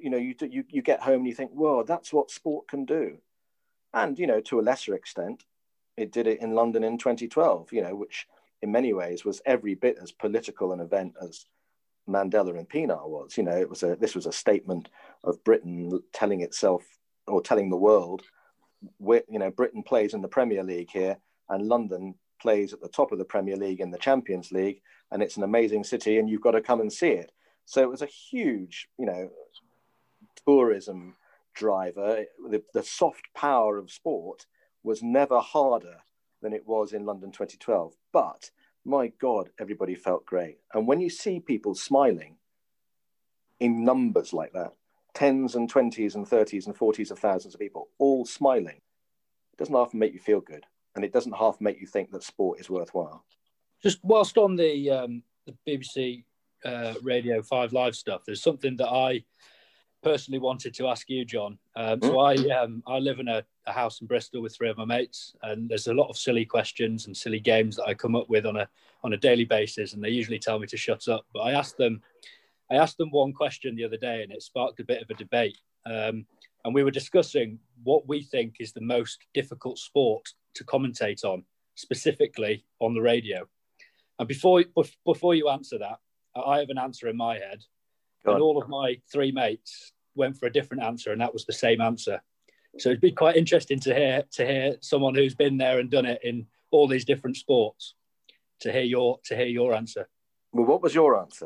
Speaker 8: you get home and you think, whoa, that's what sport can do. And to a lesser extent, it did it in London in 2012, which in many ways was every bit as political an event as Mandela and Pienaar was. This was a statement of Britain telling itself, or telling the world, Britain plays in the Premier League here, and London plays at the top of the Premier League in the Champions League, and it's an amazing city, and you've got to come and see it. So it was a huge, tourism driver. The soft power of sport was never harder than it was in London 2012. But my God, everybody felt great. And when you see people smiling in numbers like that, tens and 20s and 30s and 40s of thousands of people all smiling, it doesn't half make you feel good. And it doesn't half make you think that sport is worthwhile.
Speaker 9: Just whilst on the BBC Radio 5 Live stuff, there's something that I personally wanted to ask you, John. So I live in a house in Bristol with 3 of my mates, and there's a lot of silly questions and silly games that I come up with on a daily basis, and they usually tell me to shut up. But I asked them one question the other day, and it sparked a bit of a debate. And we were discussing what we think is the most difficult sport to commentate on, specifically on the radio. And before you answer that, I have an answer in my head. And all of my 3 mates went for a different answer, and that was the same answer. So it'd be quite interesting to hear someone who's been there and done it in all these different sports to hear your answer.
Speaker 8: Well, what was your answer?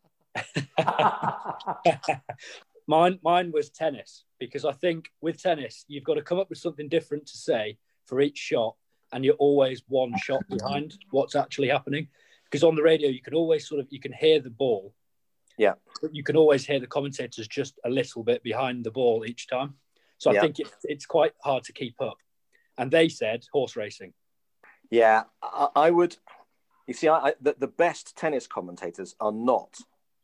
Speaker 9: Mine was tennis, because I think with tennis you've got to come up with something different to say for each shot, and you're always one shot behind what's actually happening. Because on the radio you can always you can hear the ball.
Speaker 8: Yeah.
Speaker 9: But you can always hear the commentators just a little bit behind the ball each time. So I think it's quite hard to keep up. And they said horse racing.
Speaker 8: Yeah, I would. You see, the best tennis commentators are not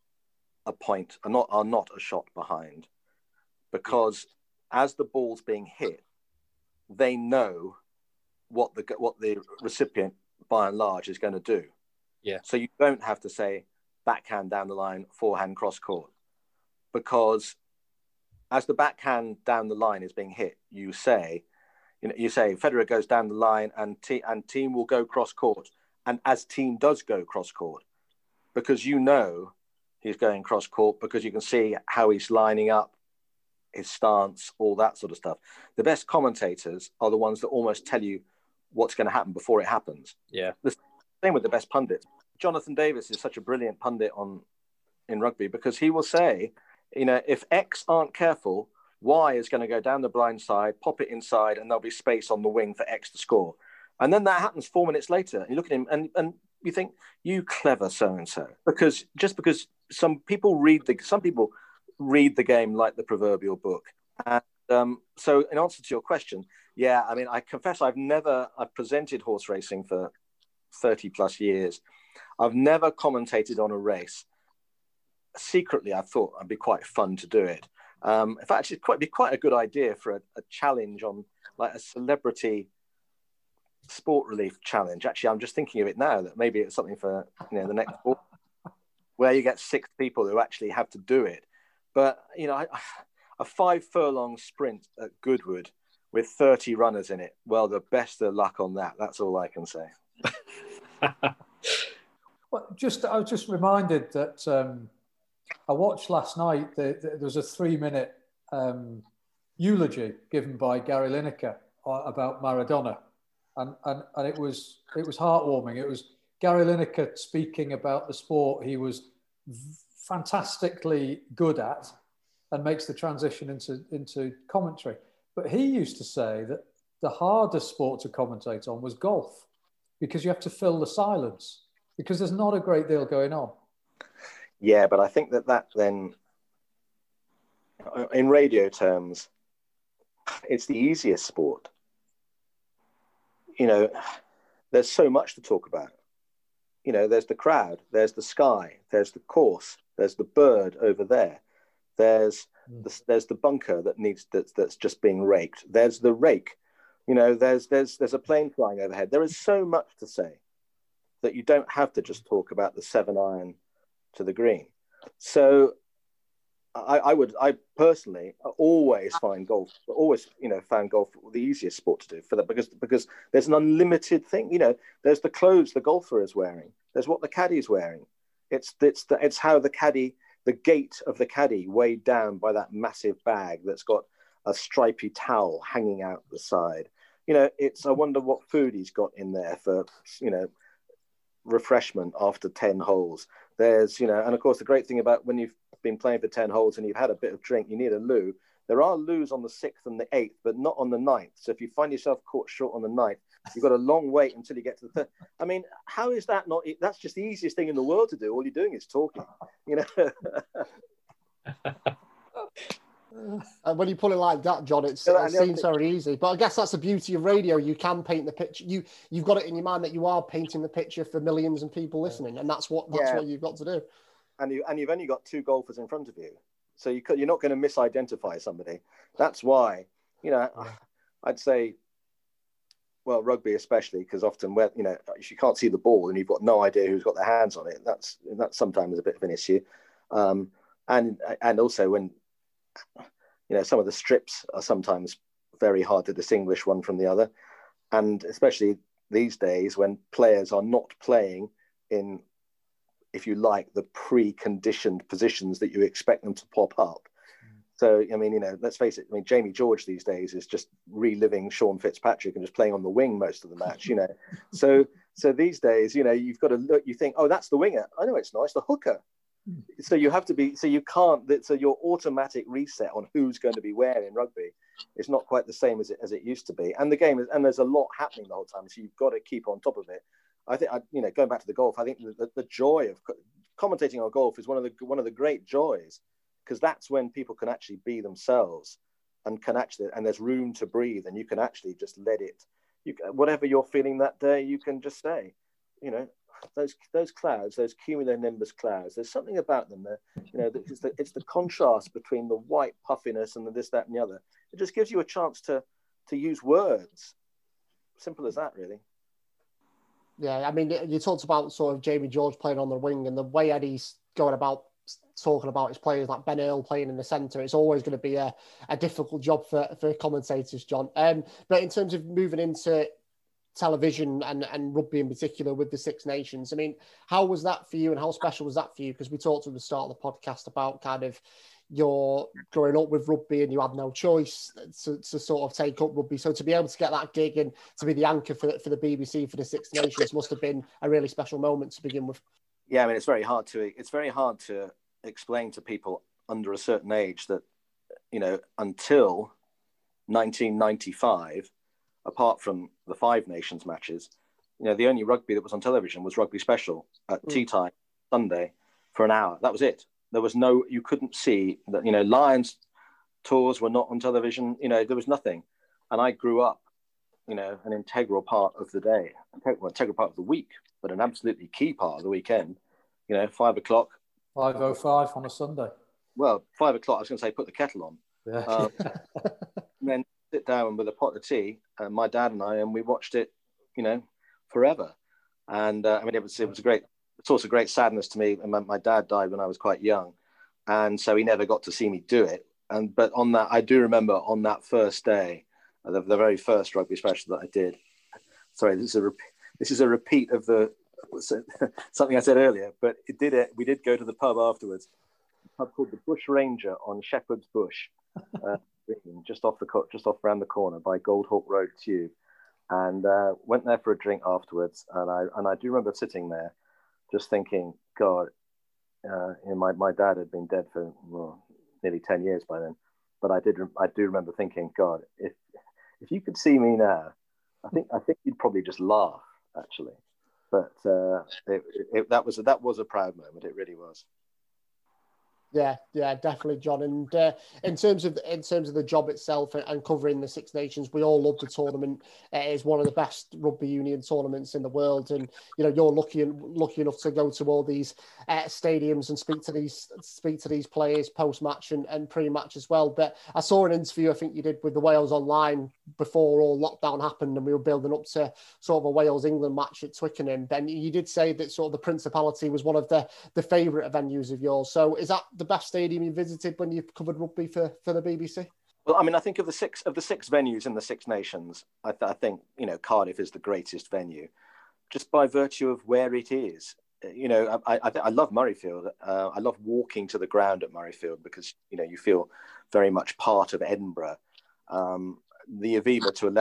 Speaker 8: are not a shot behind, because as the ball's being hit, they know what the recipient by and large is going to do.
Speaker 9: Yeah.
Speaker 8: So you don't have to say backhand down the line, forehand cross court, because as the backhand down the line is being hit, you say Federer goes down the line and team will go cross court, and as team does go cross court, because he's going cross court, because you can see how he's lining up, his stance, all that sort of stuff. The best commentators are the ones that almost tell you what's going to happen before it happens.
Speaker 9: Yeah.
Speaker 8: The same with the best pundits. Jonathan Davis is such a brilliant pundit in rugby, because he will say, if X aren't careful, Y is going to go down the blind side, pop it inside, and there'll be space on the wing for X to score. And then that happens 4 minutes later, and you look at him and you think, you clever so-and-so. Because some people read the game like the proverbial book. And so in answer to your question, I confess I've presented horse racing for 30 plus years. I've never commentated on a race. Secretly, I thought it'd be quite fun to do it. In fact, it'd be quite a good idea for a challenge on, like, a celebrity sport relief challenge. Actually, I'm just thinking of it now, that maybe it's something for the next sport, where you get 6 people who actually have to do it. But a 5 furlong sprint at Goodwood with 30 runners in it, well, the best of luck on that. That's all I can say.
Speaker 4: Well, I was just reminded that I watched last night. There was a 3-minute eulogy given by Gary Lineker about Maradona, and it was heartwarming. It was Gary Lineker speaking about the sport he was fantastically good at, and makes the transition into commentary. But he used to say that the hardest sport to commentate on was golf, because you have to fill the silence, because there's not a great deal going on.
Speaker 8: Yeah, but I think that then, in radio terms, it's the easiest sport. There's so much to talk about. There's the crowd, there's the sky, there's the course, there's the bird over there, there's the bunker that's just being raked, there's the rake, there's a plane flying overhead. There is so much to say that you don't have to just talk about the 7-iron to the green. So I personally always found golf the easiest sport to do for that, because there's an unlimited thing. There's the clothes the golfer is wearing, there's what the caddy's wearing, it's how the gait of the caddy weighed down by that massive bag that's got a stripy towel hanging out the side. I wonder what food he's got in there for, refreshment after 10 holes. There's, and of course, the great thing about when you've been playing for 10 holes and you've had a bit of drink, you need a loo. There are loos on the 6th and the 8th, but not on the 9th. So if you find yourself caught short on the 9th, you've got a long wait until you get to the 3rd. I mean, how is that not? That's just the easiest thing in the world to do. All you're doing is talking,
Speaker 3: And when you put it like that, John, it seems very easy. But I guess that's the beauty of radio. You can paint the picture. You've got it in your mind that you are painting the picture for millions of people listening, and that's what you've got to do.
Speaker 8: And you've only got 2 golfers in front of you, so you're not going to misidentify somebody. That's why, I'd say, well, rugby especially, because often if you can't see the ball and you've got no idea who's got their hands on it, that's sometimes a bit of an issue. And also when some of the strips are sometimes very hard to distinguish one from the other, and especially these days when players are not playing in, if you like, the pre-conditioned positions that you expect them to pop up. So, I mean, let's face it. I mean, Jamie George these days is just reliving Sean Fitzpatrick and just playing on the wing most of the match, So these days, you've got to look, you think, oh, that's the winger. I know it's not, it's the hooker. So you have to be, so you can't, so your automatic reset on who's going to be where in rugby is not quite the same as it used to be. And the game is, and there's a lot happening the whole time. So you've got to keep on top of it. I think, going back to the golf, I think the joy of commentating on golf is one of the great joys, because that's when people can actually be themselves and and there's room to breathe, and you can actually just let it, whatever you're feeling that day, you can just say, those clouds, those cumulonimbus clouds, there's something about them there, it's the contrast between the white puffiness and the this, that, and the other. It just gives you a chance to use words. Simple as that, really.
Speaker 3: Yeah, I mean, you talked about sort of Jamie George playing on the wing, and the way Eddie's going about talking about his players like Ben Earl playing in the centre, it's always going to be a difficult job for commentators, John. But in terms of moving into television and rugby in particular with the Six Nations, I mean, how was that for you, and how special was that for you? Because we talked at the start of the podcast about kind of your growing up with rugby and you had no choice to sort of take up rugby. So to be able to get that gig and to be the anchor for the BBC for the Six Nations must have been a really special moment to begin with.
Speaker 8: Yeah, I mean, it's very hard to explain to people under a certain age that, until 1995, apart from the Five Nations matches, the only rugby that was on television was Rugby Special at tea time Sunday for an hour. That was it. There was you couldn't see that, Lions tours were not on television. There was nothing. And I grew up, an integral part of the day, integral part of the week, but an absolutely key part of the weekend, 5 o'clock.
Speaker 4: 5:05 on a Sunday.
Speaker 8: Well, 5 o'clock, I was going to say, put the kettle on.
Speaker 4: Yeah.
Speaker 8: And then sit down with a pot of tea, my dad and I, and we watched it, forever. And I mean, it was a great source of great sadness to me. And my dad died when I was quite young, and so he never got to see me do it. But on that, I do remember on that first day, the very first Rugby Special that I did. Sorry, this is a repeat of something I said earlier, but we did go to the pub afterwards, a pub called the Bush Ranger on Shepherd's Bush, just off around the corner by Goldhawk Road Tube, and went there for a drink afterwards. And I do remember sitting there, just thinking, God, my dad had been dead for nearly 10 years by then, but I do remember thinking, God, if you could see me now, I think you'd probably just laugh, actually. But that was a proud moment. It really was.
Speaker 3: Yeah, definitely, John. And in terms of the job itself and covering the Six Nations, we all love the tournament. It is one of the best rugby union tournaments in the world, and you're lucky enough to go to all these stadiums and speak to these players post match and pre match as well. But I saw an interview I think you did with the Wales Online before all lockdown happened, and we were building up to sort of a Wales England match at Twickenham. Then you did say that sort of the Principality was one of the favourite venues of yours. So is that the best stadium you visited when you've covered rugby for the BBC?
Speaker 8: Well, I mean, I think of the six venues in the Six Nations, I think Cardiff is the greatest venue, just by virtue of where it is. I love Murrayfield. I love walking to the ground at Murrayfield because you feel very much part of Edinburgh. The Aviva to a level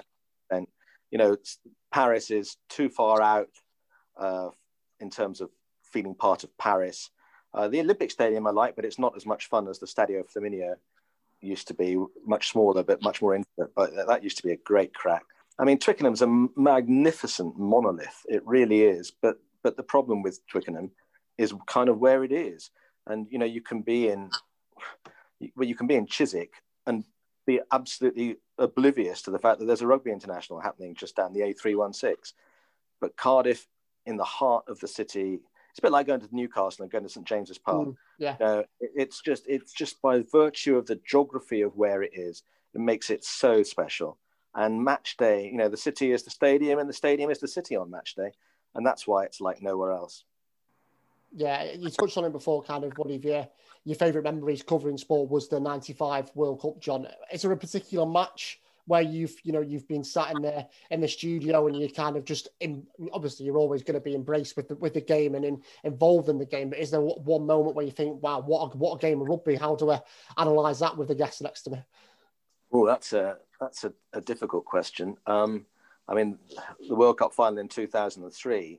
Speaker 8: extent. You know, Paris is too far out in terms of feeling part of Paris. The Olympic Stadium I like, but it's not as much fun as the Stadio Flaminio used to be. Much smaller, but much more intimate. But that used to be a great crack. I mean, Twickenham's a magnificent monolith. It really is. But the problem with Twickenham is kind of where it is. And, you know, you can be in Chiswick and be absolutely oblivious to the fact that there's a rugby international happening just down the A316. But Cardiff, in the heart of the city, it's a bit like going to Newcastle and going to St James's Park. It's just by virtue of the geography of where it is, it makes it so special. And match day, you know, the city is the stadium and the stadium is the city on match day. And that's why it's like nowhere else.
Speaker 3: Yeah, you touched on it before, kind of one of your favourite memories covering sport was the 95 World Cup, John. Is there a particular match where you've been sat in the studio and you kind of just, obviously you're always going to be embraced with the game and involved in the game, but is there one moment where you think, wow, what a game of rugby? How do I analyse that with the guests next to me?
Speaker 8: Oh, that's a difficult question. I mean, the World Cup final in 2003,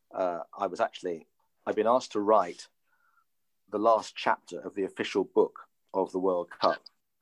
Speaker 8: I've been asked to write the last chapter of the official book of the World Cup.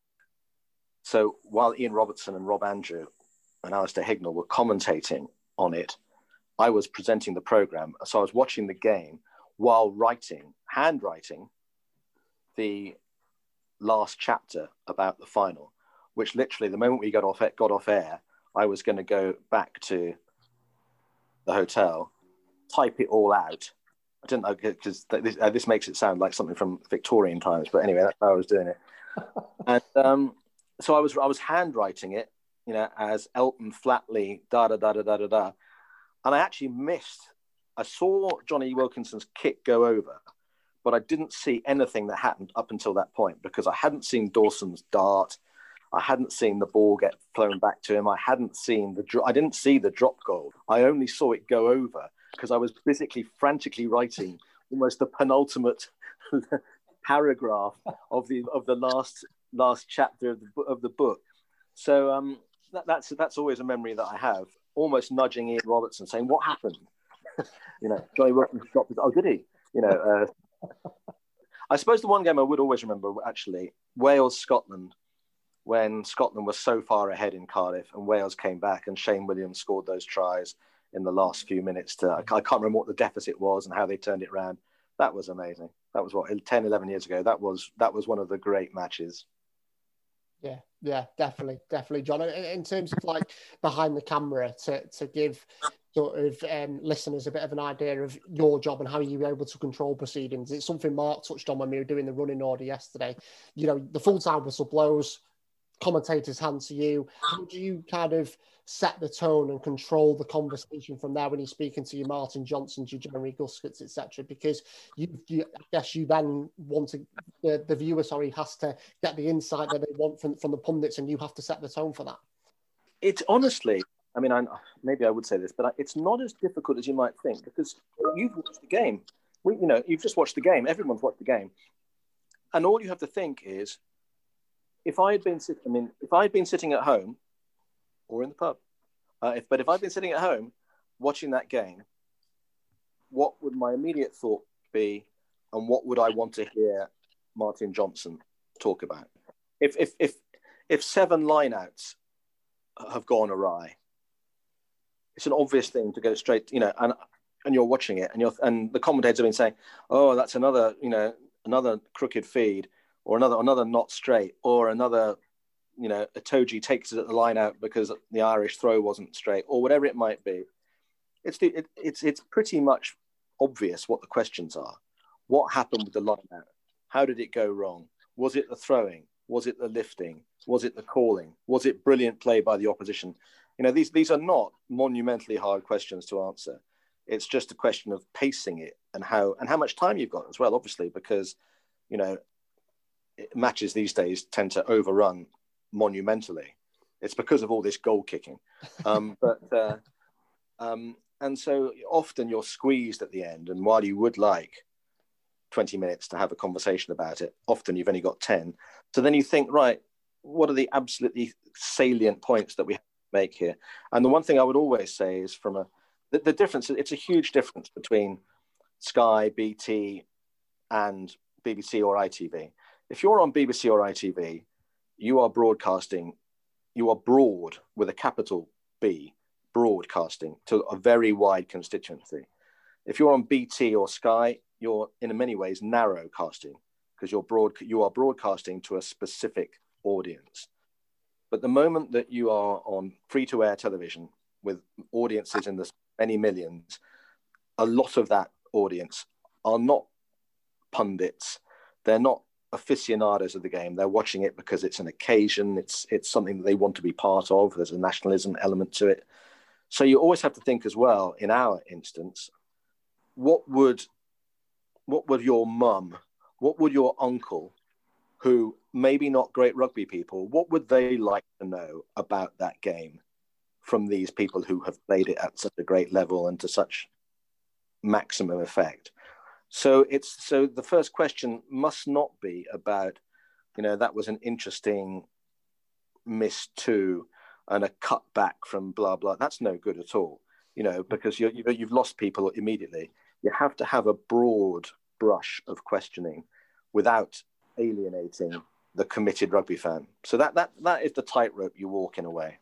Speaker 8: So while Ian Robertson and Rob Andrew and Alistair Hignell were commentating on it, I was presenting the programme. So I was watching the game while handwriting the last chapter about the final, which literally the moment we got off air, I was going to go back to the hotel, type it all out. I didn't know, because this makes it sound like something from Victorian times, but anyway, that's how I was doing it. And so I was handwriting it, you know, as Elton Flatley, da da da da da da da, and I actually missed. I saw Johnny Wilkinson's kick go over, but I didn't see anything that happened up until that point because I hadn't seen Dawson's dart, I hadn't seen the ball get flown back to him, I didn't see the drop goal. I only saw it go over because I was physically frantically writing almost the penultimate paragraph of the last chapter of the book. So that's always a memory that I have, almost nudging Ian Robertson saying, what happened? You know, Johnny Wilkins dropped it. Oh, did he? You know, I suppose the one game I would always remember, actually, Wales-Scotland, when Scotland was so far ahead in Cardiff and Wales came back and Shane Williams scored those tries in the last few minutes. I can't remember what the deficit was and how they turned it around. That was amazing. That was 10, 11 years ago. That was one of the great matches.
Speaker 3: Yeah, definitely, John. In terms of like behind the camera, to give sort of listeners a bit of an idea of your job and how you were able to control proceedings. It's something Mark touched on when we were doing the running order yesterday. You know, the full-time whistle blows, commentators hand to you. How do you kind of set the tone and control the conversation from there when you're speaking to your Martin Johnsons, your Jeremy Guscotts, etc.? Because I guess you then want to, the viewer, has to get the insight that they want from the pundits, and you have to set the tone for that.
Speaker 8: It's honestly, I mean, maybe I would say this, but it's not as difficult as you might think because you've watched the game. You've just watched the game. Everyone's watched the game, and all you have to think is, if I had been sitting at home or in the pub, if I'd been sitting at home watching that game, what would my immediate thought be, and what would I want to hear Martin Johnson talk about? If 7 lineouts have gone awry, it's an obvious thing to go straight, and you're watching it, and the commentators have been saying, "Oh, that's another crooked feed." Or another not straight, or another, Itoje takes it at the line out because the Irish throw wasn't straight, or whatever it might be. It's pretty much obvious what the questions are. What happened with the line out? How did it go wrong? Was it the throwing? Was it the lifting? Was it the calling? Was it brilliant play by the opposition? These are not monumentally hard questions to answer. It's just a question of pacing it and how much time you've got as well, obviously, because matches these days tend to overrun monumentally. It's because of all this goal kicking. And so often you're squeezed at the end. And while you would like 20 minutes to have a conversation about it, often you've only got 10. So then you think, right, what are the absolutely salient points that we have make here. And the one thing I would always say is the difference, it's a huge difference between Sky, BT, and BBC or ITV. If you're on BBC or ITV, you are broadcasting, you are broad with a capital B, broadcasting to a very wide constituency. If you're on BT or Sky, you're in many ways narrow casting, because you are broadcasting to a specific audience. But the moment that you are on free-to-air television with audiences in the many millions, a lot of that audience are not pundits. They're not aficionados of the game. They're watching it because it's an occasion. It's something that they want to be part of. There's a nationalism element to it. So you always have to think as well, in our instance, what would your mum, what would your uncle, who maybe not great rugby people, what would they like to know about that game from these people who have played it at such a great level and to such maximum effect? So the first question must not be about, that was an interesting miss two and a cut back from blah, blah. That's no good at all, because you've lost people immediately. You have to have a broad brush of questioning without alienating the committed rugby fan. So that is the tightrope you walk in a way.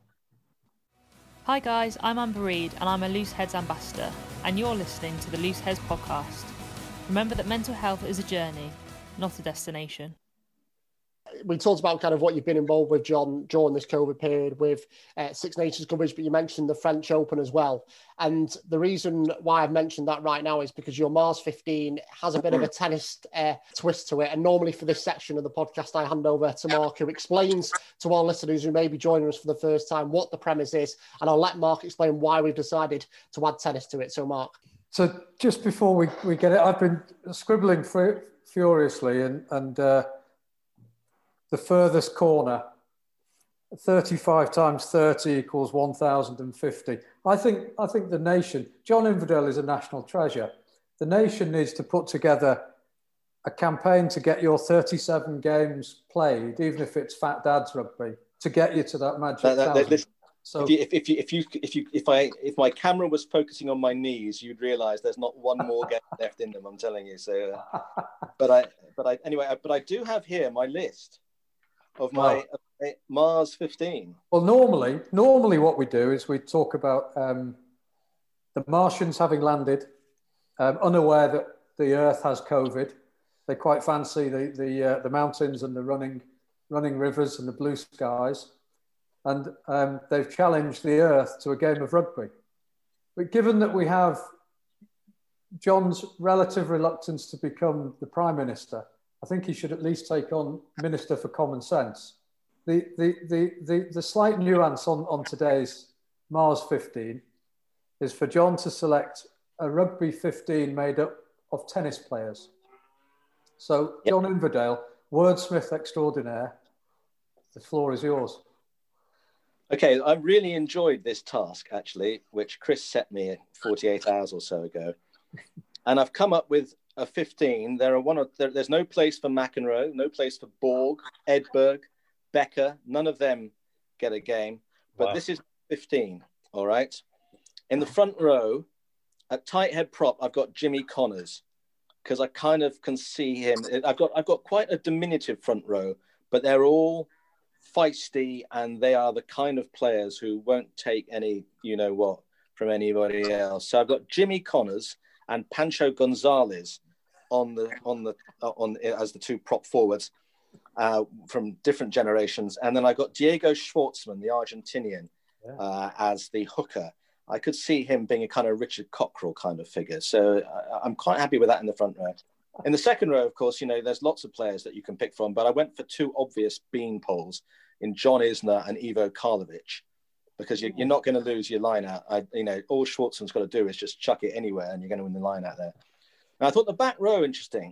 Speaker 10: Hi guys, I'm Amber Reid and I'm a Loose Heads ambassador, and you're listening to the Loose Heads podcast. Remember that mental health is a journey, not a destination.
Speaker 3: We talked about kind of what you've been involved with, John, during this COVID period with Six Nations coverage, but you mentioned the French Open as well. And the reason why I've mentioned that right now is because your Mars 15 has a bit of a tennis twist to it. And normally for this section of the podcast, I hand over to Mark, who explains to our listeners who may be joining us for the first time what the premise is. And I'll let Mark explain why we've decided to add tennis to it. So, Mark.
Speaker 4: So just before we get it, I've been scribbling furiously and the furthest corner, 35 times 30 equals 1,050. I think the nation, John Inverdale is a national treasure. The nation needs to put together a campaign to get your 37 games played, even if it's Fat Dad's rugby, to get you to that magic 1,000. So
Speaker 8: if my camera was focusing on my knees, you'd realise there's not one more game left in them. I'm telling you. So, but I do have here my list of my Mars 15.
Speaker 4: Well, normally what we do is we talk about the Martians having landed, unaware that the Earth has COVID. They quite fancy the mountains and the running rivers and the blue skies. And they've challenged the Earth to a game of rugby. But given that we have John's relative reluctance to become the Prime Minister, I think he should at least take on Minister for Common Sense. The slight nuance on today's Mars 15 is for John to select a rugby 15 made up of tennis players. So, John Inverdale, wordsmith extraordinaire, the floor is yours.
Speaker 8: Okay, I really enjoyed this task, actually, which Chris set me 48 hours or so ago. And I've come up with a 15. There's no place for McEnroe, no place for Borg, Edberg, Becker. None of them get a game. But This is 15, all right? In the front row, at tight head prop, I've got Jimmy Connors, because I kind of can see him. I've got quite a diminutive front row, but they're all feisty, and they are the kind of players who won't take any you-know-what from anybody else. So I've got Jimmy Connors and Pancho Gonzalez on as the two prop forwards from different generations, and then I got Diego Schwartzman, the Argentinian, as the hooker. I could see him being a kind of Richard Cockrell kind of figure. So I'm quite happy with that in the front row. In the second row, of course, there's lots of players that you can pick from, but I went for two obvious bean poles in John Isner and Ivo Karlovic, because you're not going to lose your line out. All Schwartzman's got to do is just chuck it anywhere and you're going to win the line out there. Now, I thought the back row interesting.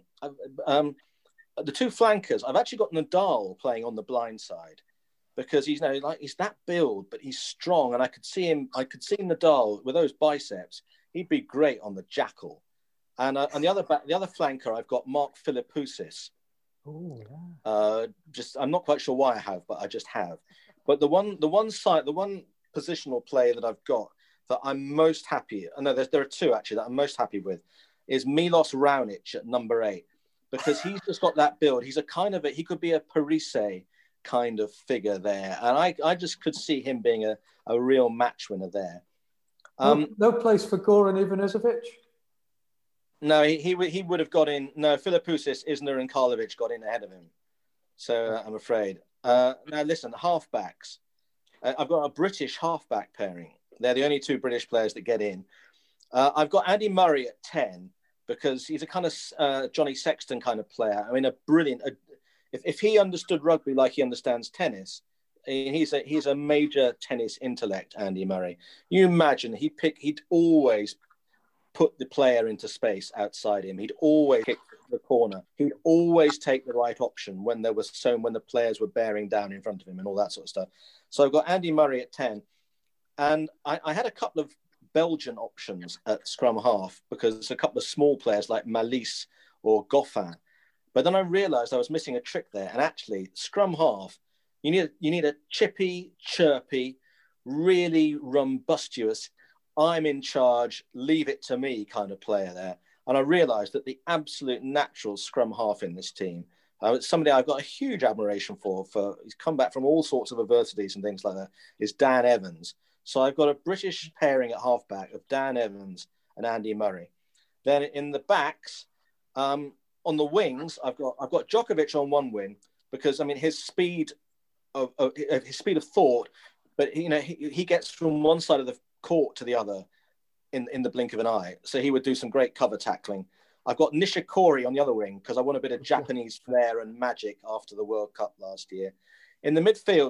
Speaker 8: The two flankers, I've actually got Nadal playing on the blind side, because he's that build, but he's strong, and I could see Nadal with those biceps. He'd be great on the jackal. And on the other flanker, I've got Mark Philippoussis.
Speaker 4: Oh, yeah.
Speaker 8: I'm not quite sure why I have, but I just have. But the one positional play that I've got that I'm most happy. No, there are two actually that I'm most happy with. Is Milos Raonic at number 8, because he's just got that build. He's he could be a Parise kind of figure there, and I just could see him being a real match winner there.
Speaker 4: No place for Goran Ivanisevic?
Speaker 8: No, he would have got in. No, Filipousis, Isner and Karlovic got in ahead of him. So I'm afraid. Now listen, halfbacks. I've got a British halfback pairing. They're the only 2 British players that get in. I've got Andy Murray at 10 because he's a kind of Johnny Sexton kind of player. I mean, a brilliant. If he understood rugby like he understands tennis, he's a major tennis intellect. Andy Murray. You imagine he'd always put the player into space outside him. He'd always kick the corner. He'd always take the right option when the players were bearing down in front of him and all that sort of stuff. So I've got Andy Murray at 10, and I had a couple of Belgian options at scrum half because there's a couple of small players like Malisse or Goffin. But then I realised I was missing a trick there. And actually, scrum half, you need a chippy, chirpy, really rumbustious, I'm in charge, leave it to me kind of player there. And I realised that the absolute natural scrum half in this team, somebody I've got a huge admiration for he's come back from all sorts of adversities and things like that, is Dan Evans. So I've got a British pairing at halfback of Dan Evans and Andy Murray. Then in the backs, on the wings, I've got Djokovic on one wing because his speed of thought, but he gets from one side of the court to the other in the blink of an eye. So he would do some great cover tackling. I've got Nishikori on the other wing because I want a bit of Japanese flair and magic after the World Cup last year. In the midfield,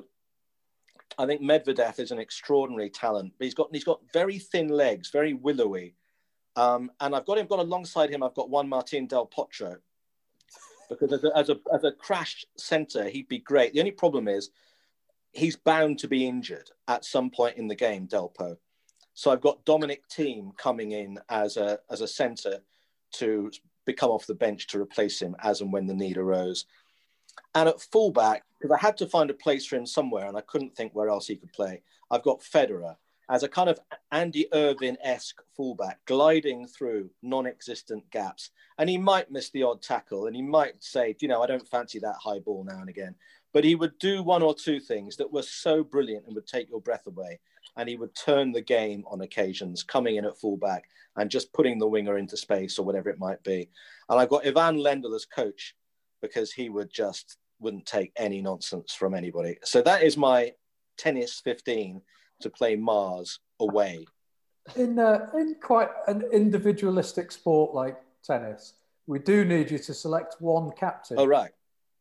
Speaker 8: I think Medvedev is an extraordinary talent, but he's got very thin legs, very willowy. And I've got alongside him, I've got Juan Martín del Potro, because as a crash centre, he'd be great. The only problem is he's bound to be injured at some point in the game, Delpo. So I've got Dominic Thiem coming in as a centre to become off the bench to replace him as and when the need arose. And at fullback, because I had to find a place for him somewhere and I couldn't think where else he could play, I've got Federer as a kind of Andy Irvine-esque fullback, gliding through non-existent gaps. And he might miss the odd tackle and he might say, I don't fancy that high ball now and again. But he would do one or two things that were so brilliant and would take your breath away. And he would turn the game on occasions, coming in at fullback and just putting the winger into space or whatever it might be. And I've got Ivan Lendl as coach because he wouldn't take any nonsense from anybody. So that is my tennis 15 to play Mars away.
Speaker 4: In quite an individualistic sport like tennis, we do need you to select one captain.
Speaker 8: Oh, right.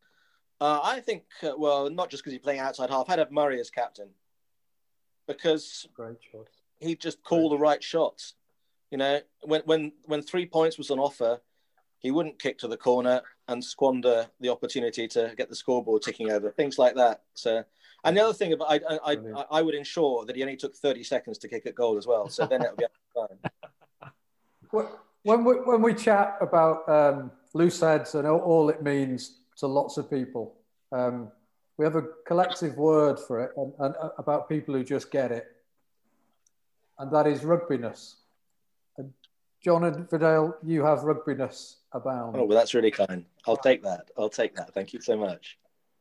Speaker 8: I think, not just because he's playing outside half, I'd have Murray as captain. Because
Speaker 4: great choice.
Speaker 8: He'd just call the right shots. When 3 points was on offer, he wouldn't kick to the corner and squander the opportunity to get the scoreboard ticking over, things like that. So, and the other thing about I would ensure that he only took 30 seconds to kick a goal as well. So then it would be fine.
Speaker 4: When we chat about loose heads and all it means to lots of people, we have a collective word for it and about people who just get it, and that is rugbyness. And John and Vidal, you have rugbyness abound.
Speaker 8: Oh, well, that's really kind. I'll take that. Thank you so much.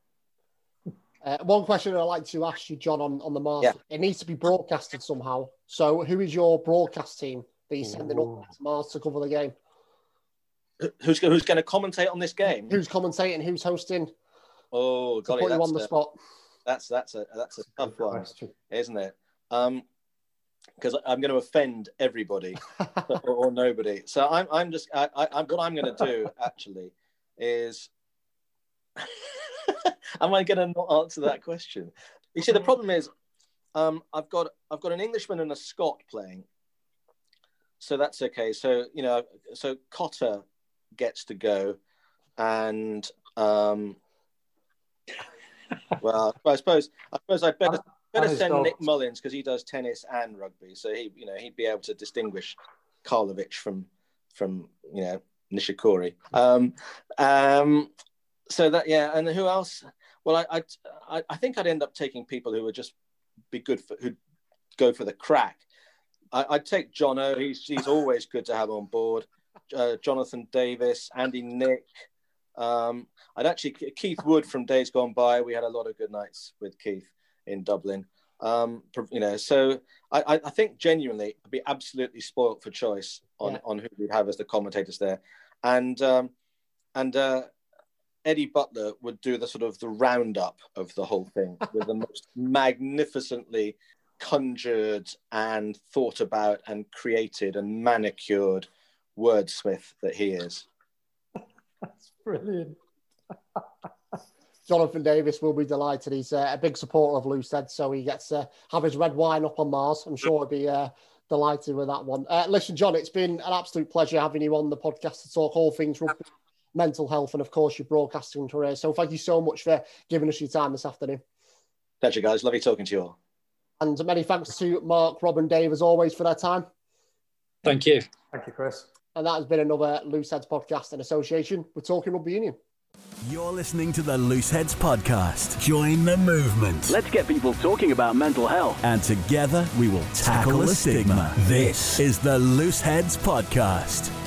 Speaker 3: One question I'd like to ask you, John, on the Mars.
Speaker 8: Yeah.
Speaker 3: It needs to be broadcasted somehow. So who is your broadcast team that you're sending up to Mars to cover the game?
Speaker 8: Who's going to commentate on this game?
Speaker 3: Who's commentating? Who's hosting?
Speaker 8: Oh,
Speaker 3: got it. Put you on the spot.
Speaker 8: That's a tough one, isn't it? Because I'm going to offend everybody or nobody. So what I'm going to do actually is, am I going to not answer that question? You see, the problem is, I've got an Englishman and a Scot playing, so that's okay. So so Cotter gets to go, and well, I suppose I'd better send Nick Mullins because he does tennis and rugby, so he'd be able to distinguish Karlovic from Nishikori. So that, yeah, and who else? Well, I think I'd end up taking people who would just be good for, who'd go for the crack, I'd take Jono. He's always good to have on board. Jonathan Davis, Andy Nick. I'd actually Keith Wood from days gone by. We had a lot of good nights with Keith in Dublin. So I think genuinely I'd be absolutely spoilt for choice on who we'd have as the commentators there, and Eddie Butler would do the sort of the roundup of the whole thing with the most magnificently conjured and thought about and created and manicured wordsmith that he is.
Speaker 4: That's brilliant.
Speaker 3: Jonathan Davis will be delighted. He's a big supporter of Loosehead, so he gets to have his red wine up on Mars. I'm sure he'll be delighted with that one. Listen, John, it's been an absolute pleasure having you on the podcast to talk all things rugby, mental health, and of course your broadcasting career. So thank you so much for giving us your time this afternoon.
Speaker 8: Pleasure, guys. Lovely talking to you all. And
Speaker 3: many thanks to Mark, Rob and Dave as always for their time.
Speaker 9: Thank you.
Speaker 4: Thank you, Chris.
Speaker 3: And that has been another Looseheads podcast in association with Talking Rugby Union.
Speaker 1: You're listening to the Looseheads podcast. Join the movement.
Speaker 2: Let's get people talking about mental health.
Speaker 1: And together we will tackle the stigma. This is the Looseheads podcast.